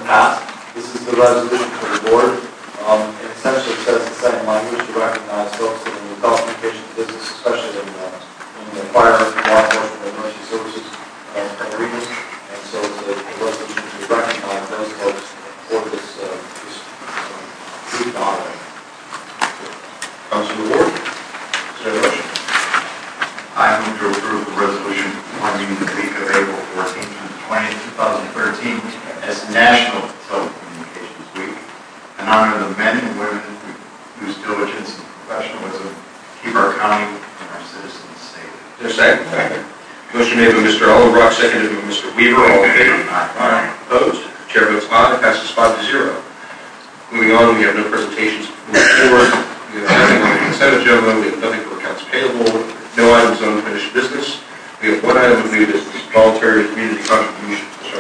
past. This is the resolution for the board. Um, it essentially says the same language to recognize folks in the telecommunications business, especially in the, in the fire, law enforcement, and emergency services uh, arenas. And so it's a, a resolution to recognize those folks for this, uh, this uh, group honor. Councilor Ward, is there a motion? I move to approve the resolution forming the week of April fourteenth through the twentieth, two thousand thirteen as National Telecommunications Week, and honor the men and women whose diligence and professionalism keep our county and our citizens safe. Is there a second? Motion made by Mister Ollenbrock, seconded by Mister Weaver. All in favor? Aye. Opposed? Chair votes aye. Passes five to zero. Moving on, we have no presentations moving forward. We have nothing on the consent agenda. We have nothing for accounts payable. No items on unfinished business. We have one item of new business: voluntary community contributions. Okay.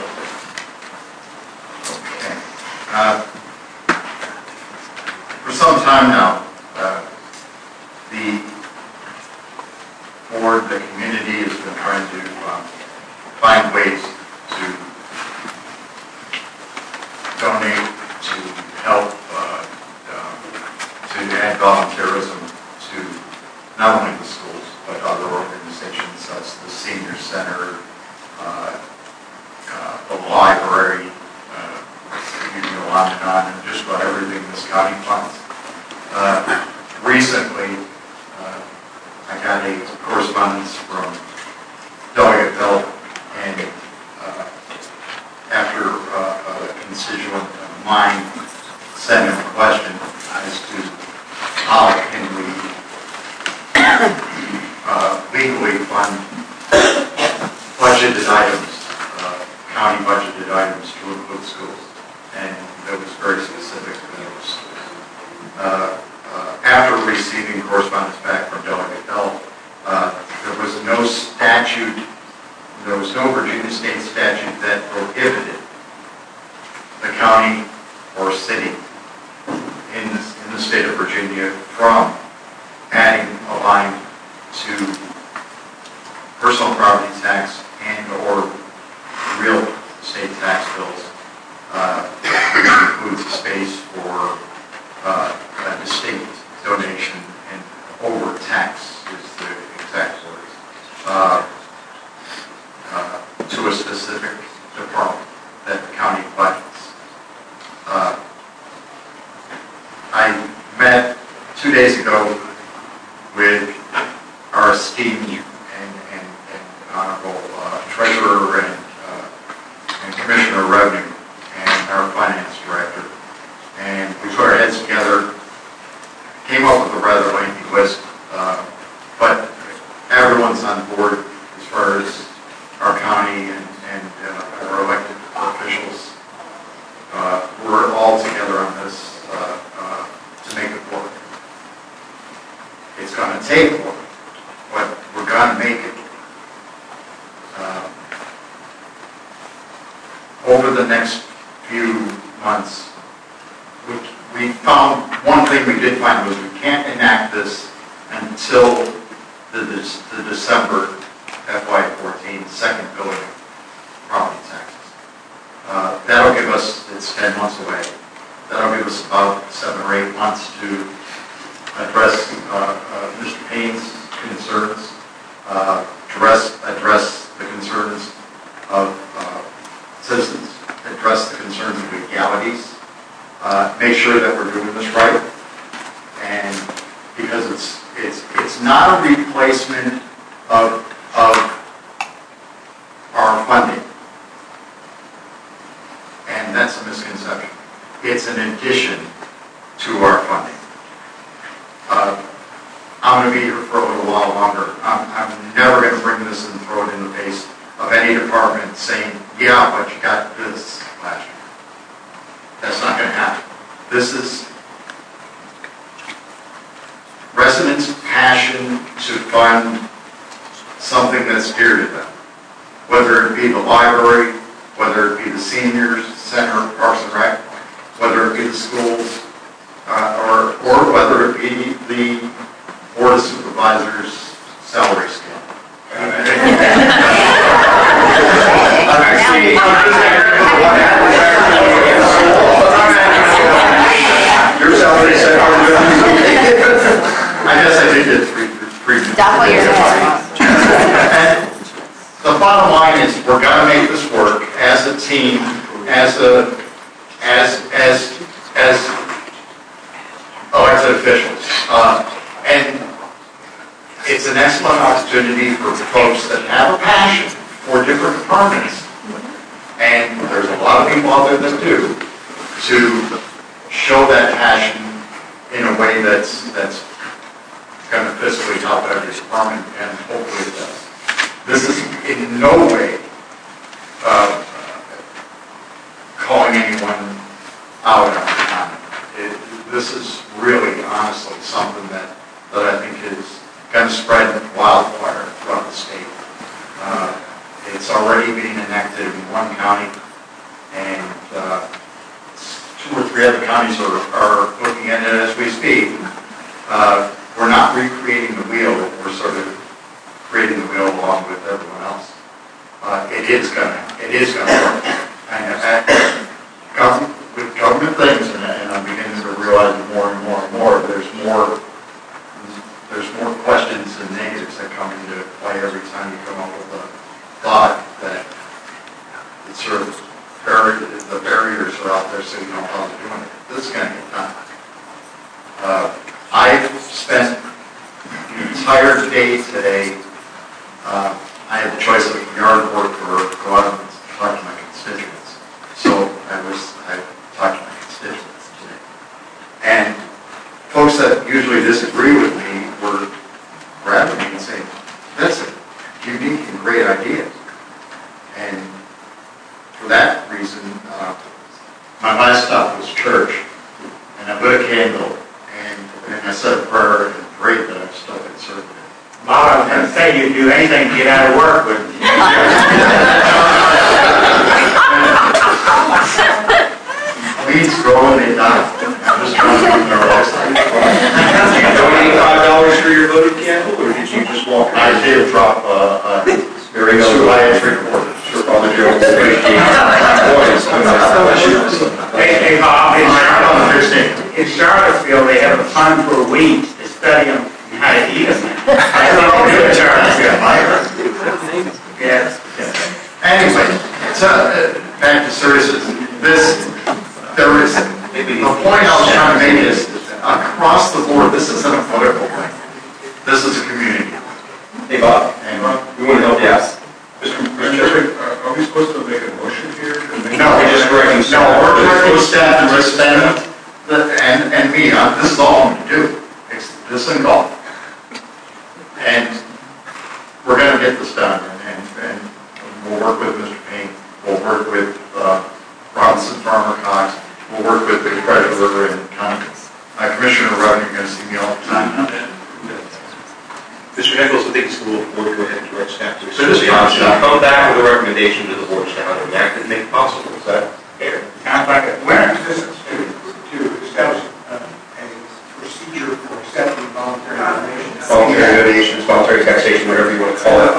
Uh, for some time now, uh, the board, the community has been trying to uh, find ways to donate, to help, uh, uh, to add volunteerism to not only the schools, but other organizations such as the Senior Center, uh, uh, the library, uh, you can go on and on, and just about everything this county funds. Uh, recently, uh, I got a correspondence from Delegate Bell, and uh, after uh, a constituent of mine sent him a question as to how can we uh, legally fund budgeted items, uh, county budgeted items to include schools, and that was very specific to those schools. Uh, uh, after receiving correspondence back from Delegate Bell, uh, there was no statute, there was no Virginia state statute that prohibited the county or city in the, in the state of Virginia from adding a line to personal property tax and or real estate tax bills, uh, which includes a space for uh, a distinct donation and over tax is the exact words, uh, uh, to a specific department that the county budgets. Uh, I met two days ago with our esteemed and, and, and honorable uh, treasurer and, uh, and commissioner of revenue and our finance director, and we put our heads together, came up with a rather lengthy list, uh, but everyone's on board as far as our county and, and uh, our elected officials. Uh, we're all together on this uh, uh, to make it work. It's going to take work, but we're going to make it. Uh, over the next few months, we, we found, one thing we did find was we can't enact this until the, the December F Y fourteen second billing property taxes. Uh, that'll give us, it's ten months away, that'll give us about seven or eight months to address uh, uh, Mister Payne's concerns, uh, address, address the concerns of uh, citizens, address the concerns of legalities, uh, make sure that we're doing this right, and because it's it's it's not a replacement of of our funding, and that's a misconception. It's an addition to our funding. Uh, I'm going to be here for a little while longer. I'm, I'm never going to bring this and throw it in the face of any department saying, yeah, but you got this last year. That's not going to happen. This is residents' passion to fund something that's dear to them, whether it be the library, whether it be the seniors center, Parks and Rec, whether it be the schools, uh, or or whether it be the Board of Supervisors salary scale. opportunity for folks that have a passion for different departments, and there's a lot of people out there that do, to show that passion in a way that's that's going to physically help every department, and hopefully it does. This is in no way uh, calling anyone out on time. It, this is really, honestly, something that, that I think is going to spread wildfire throughout the state. Uh, it's already being enacted in one county, and uh, two or three other counties are, are looking at it as we speak. Uh, we're not recreating the wheel, we're sort of creating the wheel along with everyone else. Uh, it is gonna, it is gonna work. And uh, government, with government things, and, and I'm beginning to realize more and more and more, there's more, there's more questions and negatives that come into play every time you come up with a thought that it's sort of, the barriers are out there so you know how they're doing it. This is gonna get done. Uh, I've spent the entire day today, uh, I had the choice of yard work or go out and talk to my constituents. So I was, I talked to my constituents today. And folks that usually disagree with me were grabbing me and saying, that's a unique and great idea. And for that reason, uh, my last stop was church. And I lit a candle. And I said a prayer and prayed that I'm still conservative. Bob, I was going to say you'd do anything to get out of work, but weeds grow and they die. I'm just trying to keep our lives. Did you donate five dollars for your voting candle, or did you just walk? I did drop uh, a very supply of three quarters. Sure, Father Joe. Hey, hey, Bob, in Charlottesville, in Charlottesville, they have a fund for weeds to study them and how to eat them. I don't know in Charlottesville. Yes. Anyway, so uh, back to services. This, there is, the point I was trying to make is, across the board, this isn't a political thing. This is a community. Hey, Bob. And we want to help you out. Mister Chairman, are we supposed to make a motion here? No, we're just directing staff. No, we're directing staff to spend, and, and me, uh, this is all I'm going to do. It's this and golf. And we're going to get this done, and, and we'll work with Mister Payne. We'll work with uh, Robinson Farmer Cox. We'll work with the treasurer and county. Uh, Commissioner of Revenue, you're going to see me all the time. Mister Nichols, I think it's a little board to go ahead and direct staff to So this is option. Come back with a recommendation to the board of staff and act and make it possible. Is that fair? Sounds like a winner. To establish uh, a procedure for accepting voluntary donations. Voluntary donations, voluntary taxation, whatever you want to call it.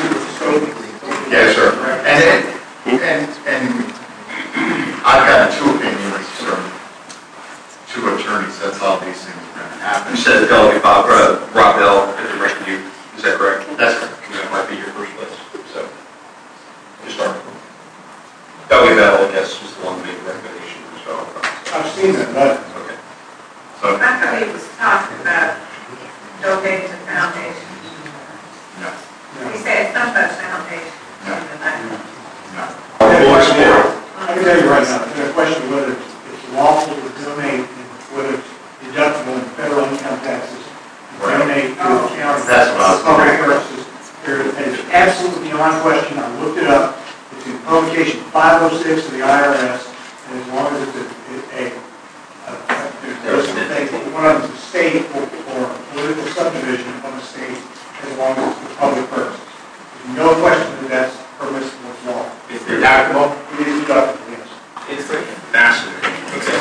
Yes, sir. And, it, and, and I've got two opinions from two attorneys. That's how these things are going to happen. You said the delegate Bob, uh, Rob Bell has directed you. Is that correct? That's correct. That might be your first list. So, just start. Delegate Bell, yes, was the one who made the recommendation. So, I've seen that letter. okay. So, I thought he was talking about donating to foundations. no. He said some of foundations. No. No. I can tell you right now, there's a question of whether it's lawful to donate, and whether it's deductible in federal income taxes, to donate to a county That's what I was for public wondering. purposes. And it's absolutely beyond question. I looked it up. It's in publication five oh six of the I R S, and as long as it's a, a, a, a there's a thing, one of them is a state or, or a political subdivision of a state, as long as it's for public purposes. There's no question that that's permissible as law. It's deductible? It is deductible, yes. It's fascinating. Okay.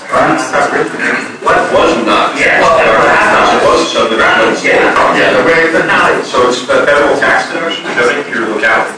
What was not? Yeah. Well, it was subdivision. Yeah. Yeah, the way, so it's a federal tax deduction to donate to your locality.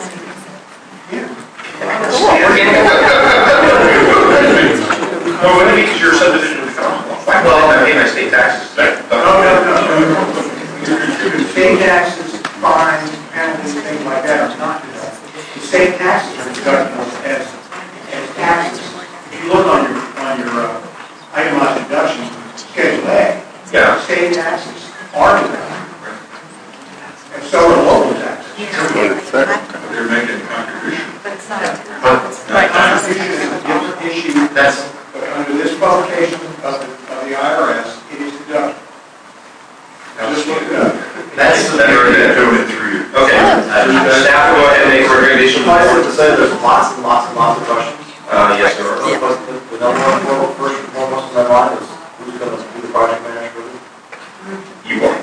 Well, what it means is your subdivision of the county. Well, I pay my state taxes. That, No, no, no, no. State taxes, fines, penalties, things like that are not deductible. The state taxes are deductible as, as taxes. If you look on your, on your uh, itemized deductions, Schedule A, Yeah. state taxes are deductible. And so are That's, But under this publication of the, of the I R S, it is deducted. Just look it up. that's the better than doing it through you. Okay. Staff, go ahead and make a recommendation. I have to say, there's lots and lots and lots of questions. Uh, yes, there are. The the number one, foremost- first and foremost in my mind is, who's going to be the project manager for this? You are.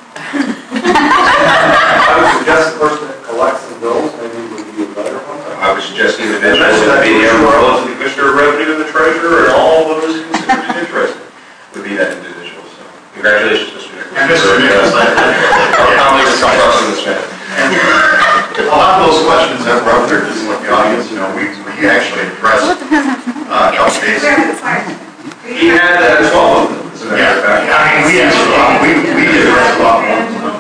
I would suggest the person that collects the bills maybe would be a better one. I would suggest the individual would be the umbrella to the Commissioner of Revenue and the Treasurer, and all those considered and interested would be that individual. So, congratulations, Mister Nichols. And Mister Nichols, I- Our colleagues are crossing this man. A lot of those questions that were up there, just like the audience, you know, we, we actually addressed, uh, a couple days ago. He had uh, twelve of them, as a matter of fact. Yeah, I mean, we actually, we, we did address a lot more.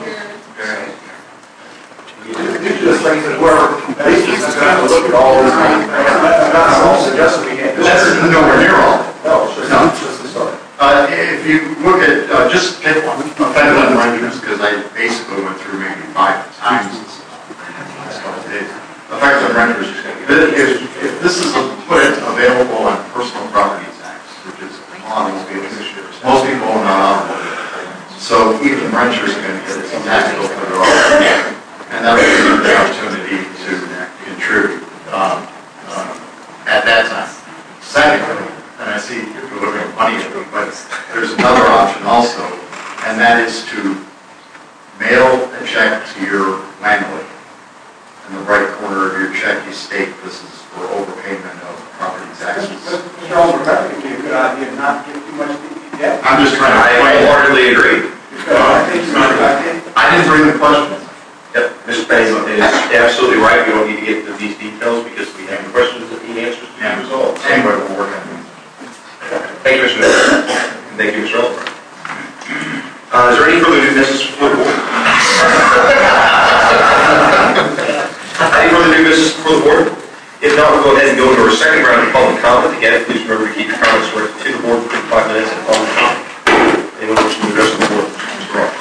Usually this thing is whoever, basically, is going to look at all those things. I'm not suggesting we can't do That's that. nowhere near all. No, it's just, it's just the start. Uh, if you look at, uh, just get offended renders, because I basically went through maybe five times this last couple of days. Effective renders, if, if this is put it available on personal property tax, which is on most people, most people are not on it. So even renters are going to get some tax bill for their own. And that will give them the opportunity to contribute um, um, at that time. Secondly, and I see you're looking at money, but there's another option also, and that is to mail a check to your landlord. In the right corner of your check, you state this is for overpayment of property taxes. Mister Alderman, that would be a good idea, not to get too much debt. I'm just trying to. I wholeheartedly agree. I think it's not a good idea. I didn't bring the question. Yep, Mister Benny is absolutely right. We don't need to get into these details because we have questions that need answers to be resolved. Anyway, we'll work on it. Thank you, Mister Nichols. And thank you, Mister Albright. Uh, is there any further new business before the board? Any further new business before the board? If not, we'll go ahead and go into our second round of public comment. Again, please remember to keep your comments directed to the board within five minutes of public comment. Anyone wishing to address the board? Mister Rock.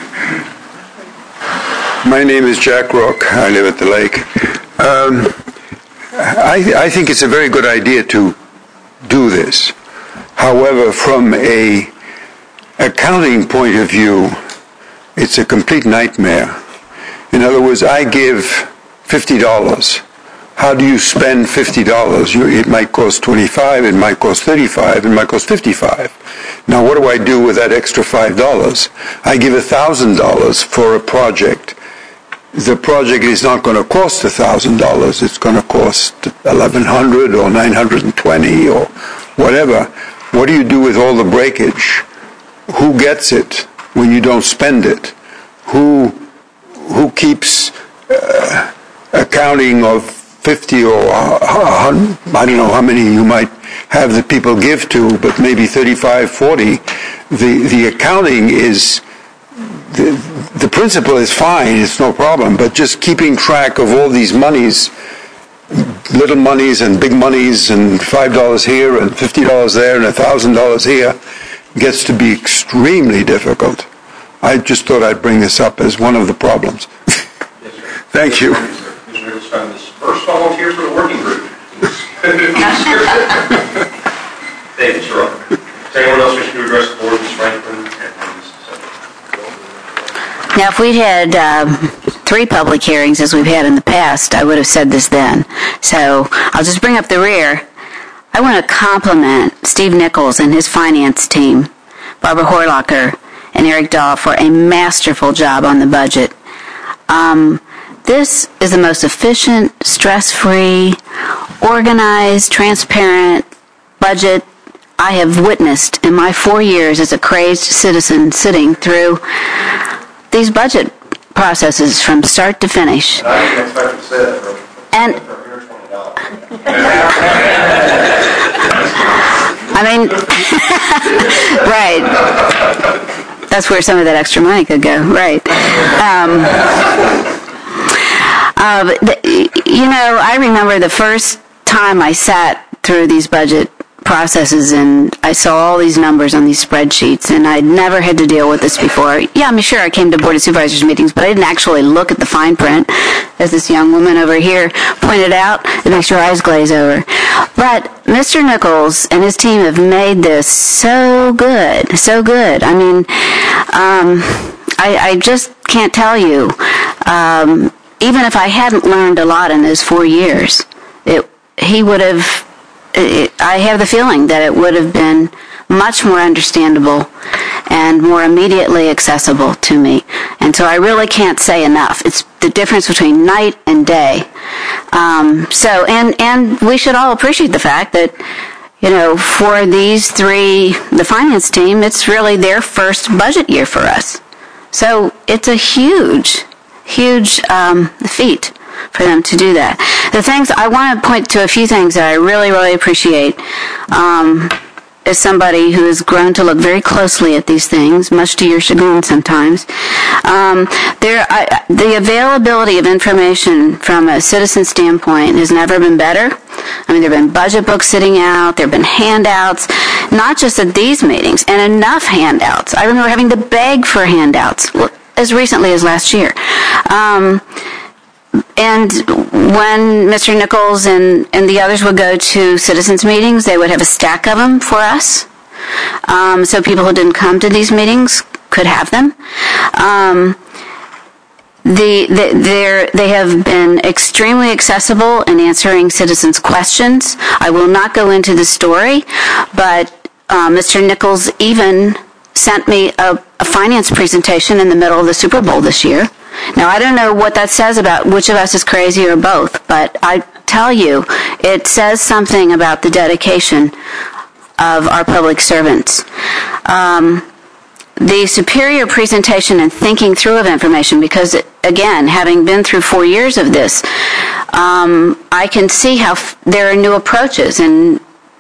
My name is Jack Rook. I live at the lake. Um, I, I think it's a very good idea to do this. However, from a accounting point of view, it's a complete nightmare. In other words, I give fifty dollars. How do you spend fifty dollars? You, it might cost twenty-five dollars, it might cost thirty-five dollars, it might cost fifty-five dollars. Now, what do I do with that extra five dollars? I give one thousand dollars for a project. The project is not going to cost one thousand dollars. It's going to cost eleven hundred dollars or nine hundred twenty dollars or whatever. What do you do with all the breakage? Who gets it when you don't spend it? Who who keeps uh, accounting of fifty or one hundred? I don't know how many you might have that people give to, but maybe thirty-five, forty. The the accounting is. The, the principle is fine, it's no problem, but just keeping track of all these monies, little monies and big monies and five dollars here and fifty dollars there and one thousand dollars here gets to be extremely difficult. I just thought I'd bring this up as one of the problems. Yes, sir. Thank you. Mister Nichols found this first volunteer for the working group. Thank you, Mister Rock. Is anyone else wishing to address the board, Miz Franklin? Now, if we'd had um, three public hearings as we've had in the past, I would have said this then. So I'll just bring up the rear. I want to compliment Steve Nichols and his finance team, Barbara Horlacher and Eric Dahl, for a masterful job on the budget. Um, this is the most efficient, stress-free, organized, transparent budget I have witnessed in my four years as a crazed citizen sitting through these budget processes from start to finish. And I didn't expect you to say that from, and from your twenty dollars. I mean, right. That's where some of that extra money could go, right. Um, uh, the, you know, I remember the first time I sat through these budget processes, and I saw all these numbers on these spreadsheets, and I'd never had to deal with this before. Yeah, I'm sure I came to Board of Supervisors meetings, but I didn't actually look at the fine print, as this young woman over here pointed out. It makes your eyes glaze over. But Mister Nichols and his team have made this so good, so good. I mean, um, I, I just can't tell you. Um, even if I hadn't learned a lot in those four years, it, he would have... It, I have the feeling that it would have been much more understandable and more immediately accessible to me. And so I really can't say enough. It's the difference between night and day. Um, so, and, and we should all appreciate the fact that, you know, for these three, the finance team, it's really their first budget year for us. So it's a huge, huge um, feat for them to do that. The things, I want to point to a few things that I really, really appreciate um, as somebody who has grown to look very closely at these things, much to your chagrin sometimes. Um, there, I, the availability of information from a citizen standpoint has never been better. I mean, there have been budget books sitting out, there have been handouts, not just at these meetings, and enough handouts. I remember having to beg for handouts as recently as last year. Um, And when Mister Nichols and, and the others would go to citizens' meetings, they would have a stack of them for us. Um, so people who didn't come to these meetings could have them. Um, the, the, they're, they have been extremely accessible in answering citizens' questions. I will not go into the story, but uh, Mister Nichols even sent me a, a finance presentation in the middle of the Super Bowl this year. Now, I don't know what that says about which of us is crazy or both, but I tell you, it says something about the dedication of our public servants. Um, the superior presentation and thinking through of information, because, again, having been through four years of this, um, I can see how f- there are new approaches and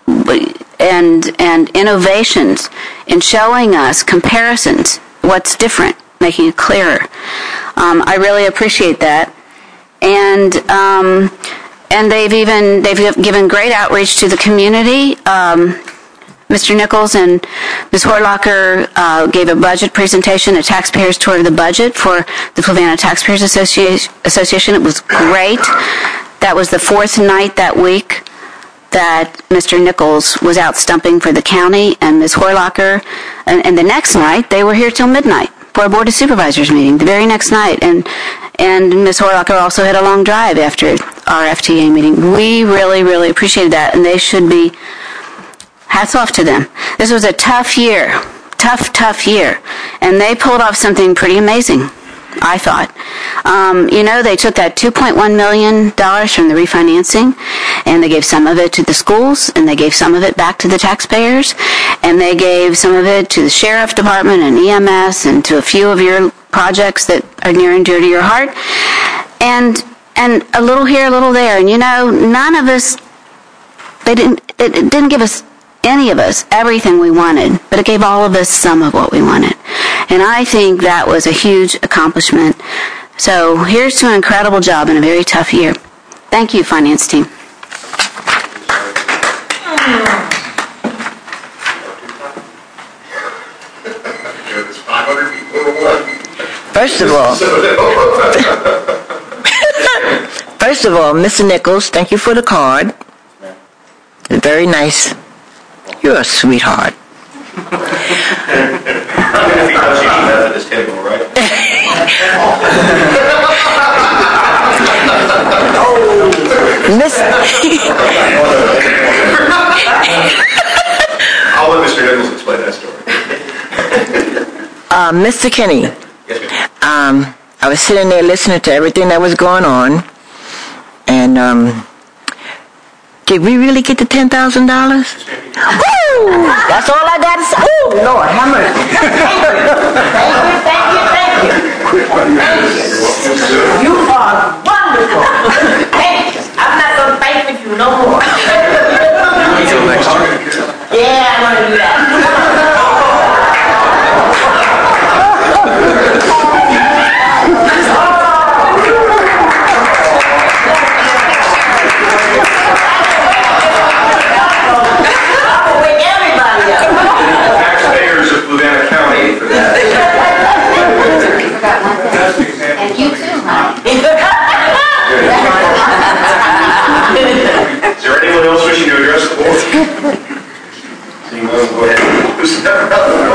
and and innovations in showing us comparisons, what's different, making it clearer. Um, I really appreciate that, and um, and they've even they've given great outreach to the community. Um, Mister Nichols and Miz Horlacher uh, gave a budget presentation, a taxpayers tour of the budget for the Fluvanna Taxpayers Association. Association. It was great. That was the fourth night that week that Mister Nichols was out stumping for the county, and Miz Horlacher, and, and the next night they were here till midnight for a Board of Supervisors meeting, the very next night. And and Miz Horlacher also had a long drive after our F T A meeting. We really, really appreciated that, and they should be, hats off to them. This was a tough year, tough, tough year, and they pulled off something pretty amazing, I thought. Um, you know, they took that two point one million dollars from the refinancing, and they gave some of it to the schools, and they gave some of it back to the taxpayers, and they gave some of it to the Sheriff Department and E M S and to a few of your projects that are near and dear to your heart, and and a little here, a little there. And, you know, none of us, they didn't, it, it didn't give us, any of us, everything we wanted, but it gave all of us some of what we wanted. And I think that was a huge accomplishment. So here's to an incredible job in a very tough year. Thank you, finance team. First of all, first of all, Mister Nichols, thank you for the card. It's very nice. You're a sweetheart. At this table, right? Miss I'll let Mister Nichols explain that story. uh, Mister Kenny, Yes, ma'am. um, I was sitting there listening to everything that was going on, and um, did we really get the ten thousand dollars? Woo! That's all I got to say. Oh, Lord, how much? Thank you, thank you, thank you. Thank you. You are wonderful. Thank you. I'm not going to fight with you no more. Until next year. Yeah, I'm going to do that. was never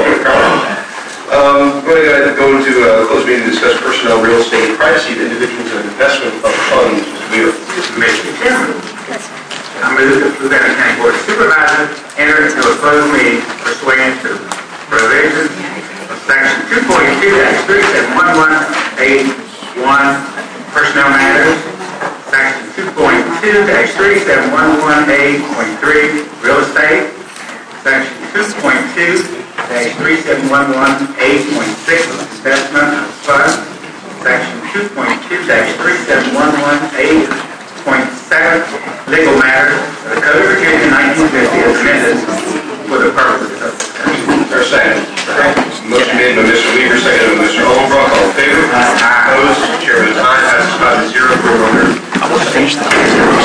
Um, Going to go into uh, closed meeting to discuss personnel, real estate, privacy of individuals, and investment of funds. Mister Mister Chairman, I move that the Lieutenant County Board of Supervisors enter into a closed meeting pursuant to provisions of section two point two three seven one one eight one personnel matters, section two point two three seven one one eight point three real estate, section two point two three seven one one eight point six investment of funds, section two point two three seven one one eight point seven legal matters of the Code of Virginia nineteen fifty as amended for the purposes of discussion. Is there a second? Motion made by Mister Weaver, seconded by Mister Holbrook. All in favor? Opposed? Chair votes aye. Passes five to zero. For order. I want to finish that.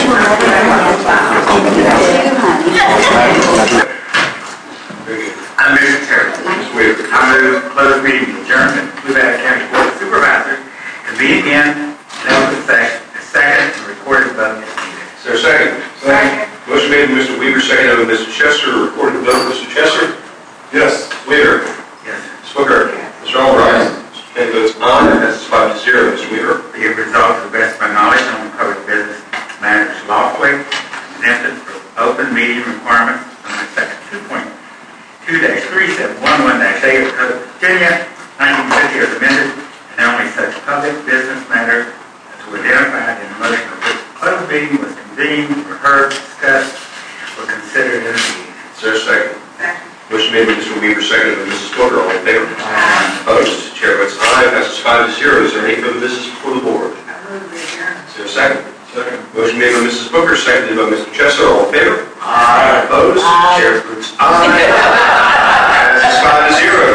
I move, Chairman. I move closed meeting adjournment. Nevada County Board of Supervisors convene again in open session. A second and recorded vote is needed. Is there a second? Second. Motion made by Mister Weaver, seconded by Mister Chester. Recorded vote. Mister Chester? Yes. Weaver? Yes. Mister Booker? Mister Albright? Mister votes aye. Passes five to zero. Mister Weaver? Be it resolved to the best of my knowledge on public business matters lawfully exempted from open meeting requirements under section two point two three seven one one eight of the Code of Virginia nineteen fifty as amended, and only such public business matters as were identified in the motion of which closed meeting was convened, were heard, discussed, or considered in the meeting. Is there a second? Motion made by Mister Weaver, seconded by Missus Booker. All in favor? Opposed? Chair votes aye. Passes five to zero. Is there any further business before the board? Is there a second? Second. Motion made by Missus Booker, seconded by Mister Chester. All in favor? Aye. Opposed? Chair votes aye. Passes five to zero.